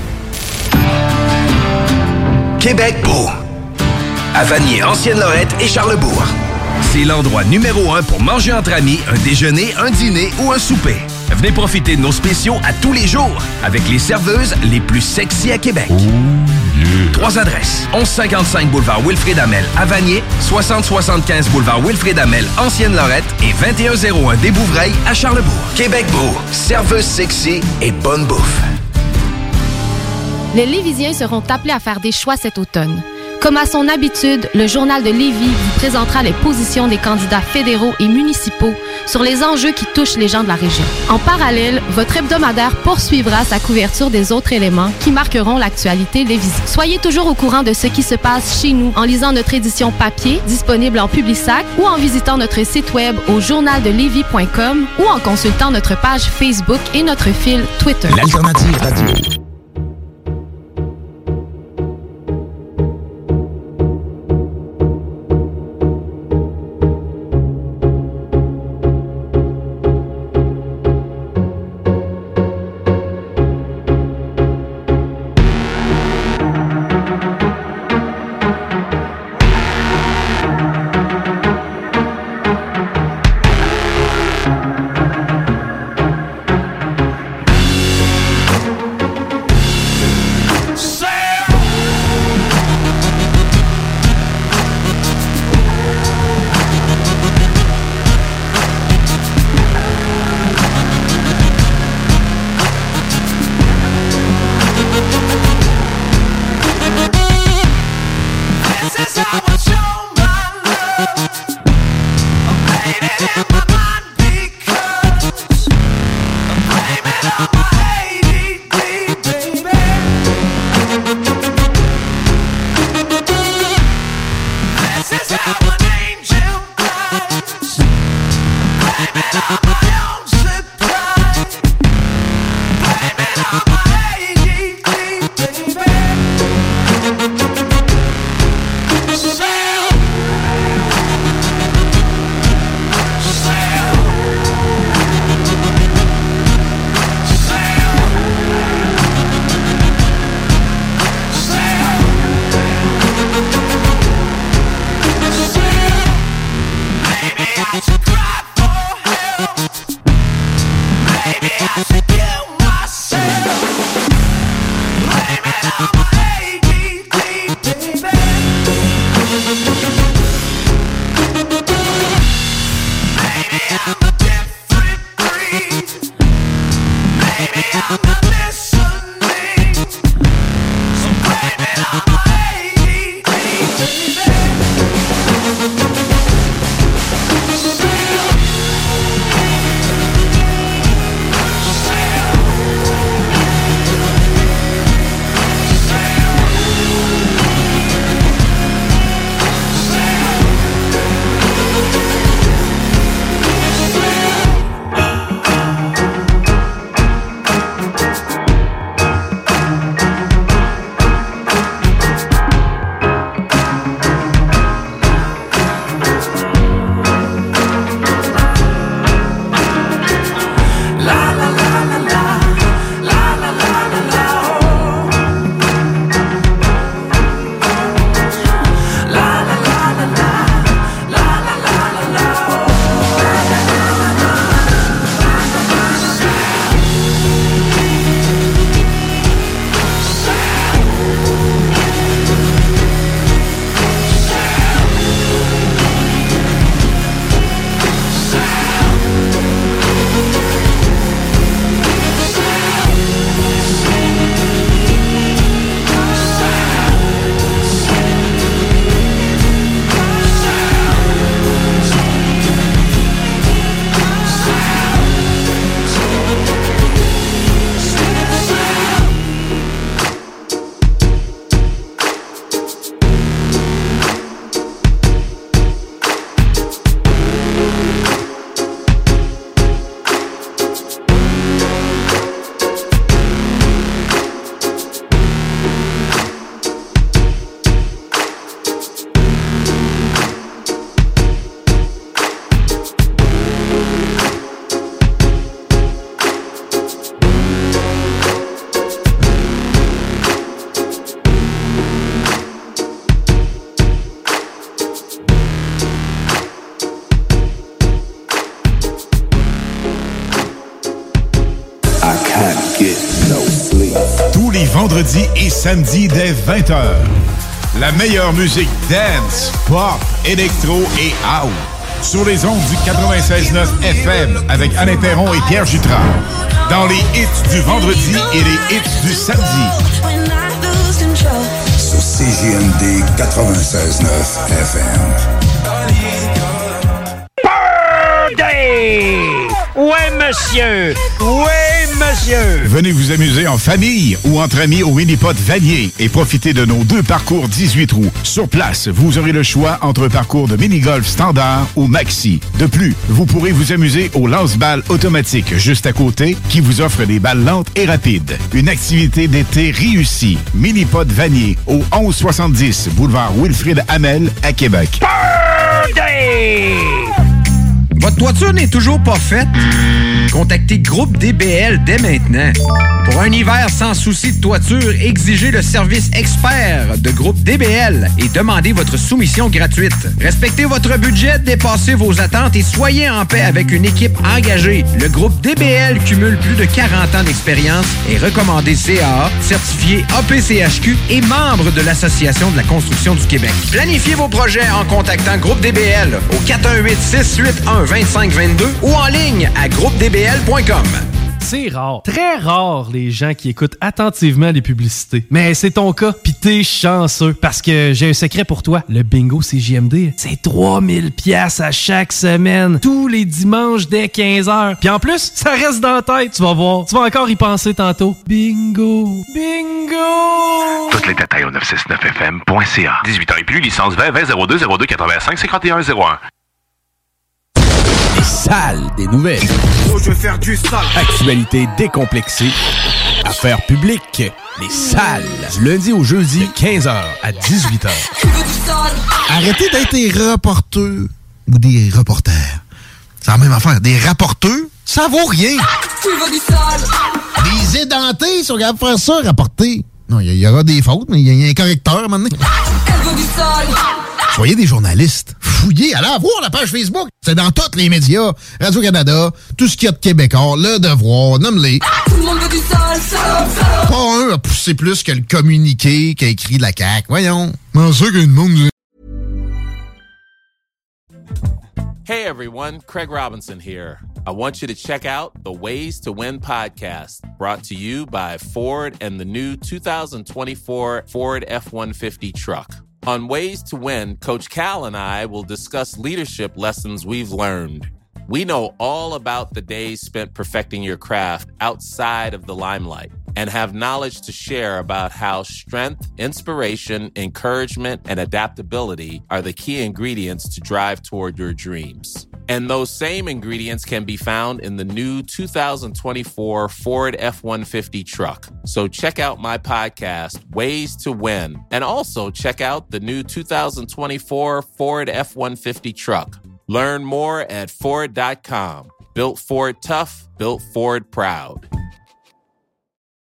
Québec beau. À Vanier, Ancienne-Lorette et Charlebourg. C'est l'endroit numéro 1 pour manger entre amis, un déjeuner, un dîner ou un souper. Venez profiter de nos spéciaux à tous les jours avec les serveuses les plus sexy à Québec. 3 adresses. 1155 boulevard Wilfrid Hamel à Vanier, 6075 boulevard Wilfrid Hamel, Ancienne-Lorette et 2101 des Bouvrailles à Charlebourg. Québec beau, serveuse sexy et bonne bouffe. Les Lévisiens seront appelés à faire des choix cet automne. Comme à son habitude, le Journal de Lévis vous présentera les positions des candidats fédéraux et municipaux sur les enjeux qui touchent les gens de la région. En parallèle, votre hebdomadaire poursuivra sa couverture des autres éléments qui marqueront l'actualité lévisienne. Soyez toujours au courant de ce qui se passe chez nous en lisant notre édition papier, disponible en Publisac, ou en visitant notre site web au journaldelévis.com ou en consultant notre page Facebook et notre fil Twitter. L'Alternative Radio. Tous les vendredis et samedis dès 20h. La meilleure musique dance, pop, électro et house. Sur les ondes du 96.9 FM avec Alain Perron et Pierre Jutras. Dans les hits du vendredi et les hits du samedi. Sur CJMD 96.9 FM. Birthday! Ouais, monsieur! Ouais, monsieur! Venez vous amuser en famille ou entre amis au Winnie-Pot Vanier et profitez de nos 2 parcours 18 trous. Sur place, vous aurez le choix entre un parcours de mini-golf standard ou maxi. De plus, vous pourrez vous amuser au lance-balles automatique juste à côté qui vous offre des balles lentes et rapides. Une activité d'été réussie. Mini-Pot Vanier au 1170 boulevard Wilfrid Hamel à Québec. Birthday! Votre toiture n'est toujours pas faite? Contactez Groupe DBL dès maintenant. Pour un hiver sans souci de toiture, exigez le service expert de Groupe DBL et demandez votre soumission gratuite. Respectez votre budget, dépassez vos attentes et soyez en paix avec une équipe engagée. Le Groupe DBL cumule plus de 40 ans d'expérience, est recommandé CAA, certifié APCHQ et membre de l'Association de la construction du Québec. Planifiez vos projets en contactant Groupe DBL au 418-681-2522 ou en ligne à groupedbl.com. C'est rare, très rare les gens qui écoutent attentivement les publicités. Mais c'est ton cas, pis t'es chanceux. Parce que j'ai un secret pour toi. Le bingo CJMD, c'est 3000 pièces à chaque semaine. Tous les dimanches dès 15h. Puis en plus, ça reste dans la tête, tu vas voir. Tu vas encore y penser tantôt. Bingo! Bingo! Tous les détails au 969fm.ca. 18 ans et plus, licence 20 20 02 02 85 51 01. Les salles des nouvelles. Oh, je vais faire du sale. Actualité décomplexée. Affaires publiques. Les salles. Du lundi au jeudi, de 15h à 18h. Arrêtez d'être des reporters ou des reporters. C'est la même affaire. Des rapporteurs, ça vaut rien. Des édentés, si on regarde faire ça, rapporter. Non, il y aura des fautes, mais il y a un correcteur à un moment donné. Soyez des journalistes. Fouillez, allez voir la page Facebook. C'est dans tous les médias. Radio-Canada, tout ce qu'il y a de québécois, Le Devoir, nomme-les. Tout le monde veut du sale, sale. Pas un a poussé plus que le communiqué qu'a écrit la CAQ. Voyons. C'est ça qu'il y a une monde... Hey everyone, Craig Robinson here. I want you to check out the Ways to Win podcast, brought to you by Ford and the new 2024 Ford F-150 truck. On Ways to Win, Coach Cal and I will discuss leadership lessons we've learned. We know all about the days spent perfecting your craft outside of the limelight and have knowledge to share about how strength, inspiration, encouragement, and adaptability are the key ingredients to drive toward your dreams. And those same ingredients can be found in the new 2024 Ford F-150 truck. So check out my podcast, Ways to Win, and also check out the new 2024 Ford F-150 truck. Learn more at Ford.com. Built Ford tough, built Ford proud.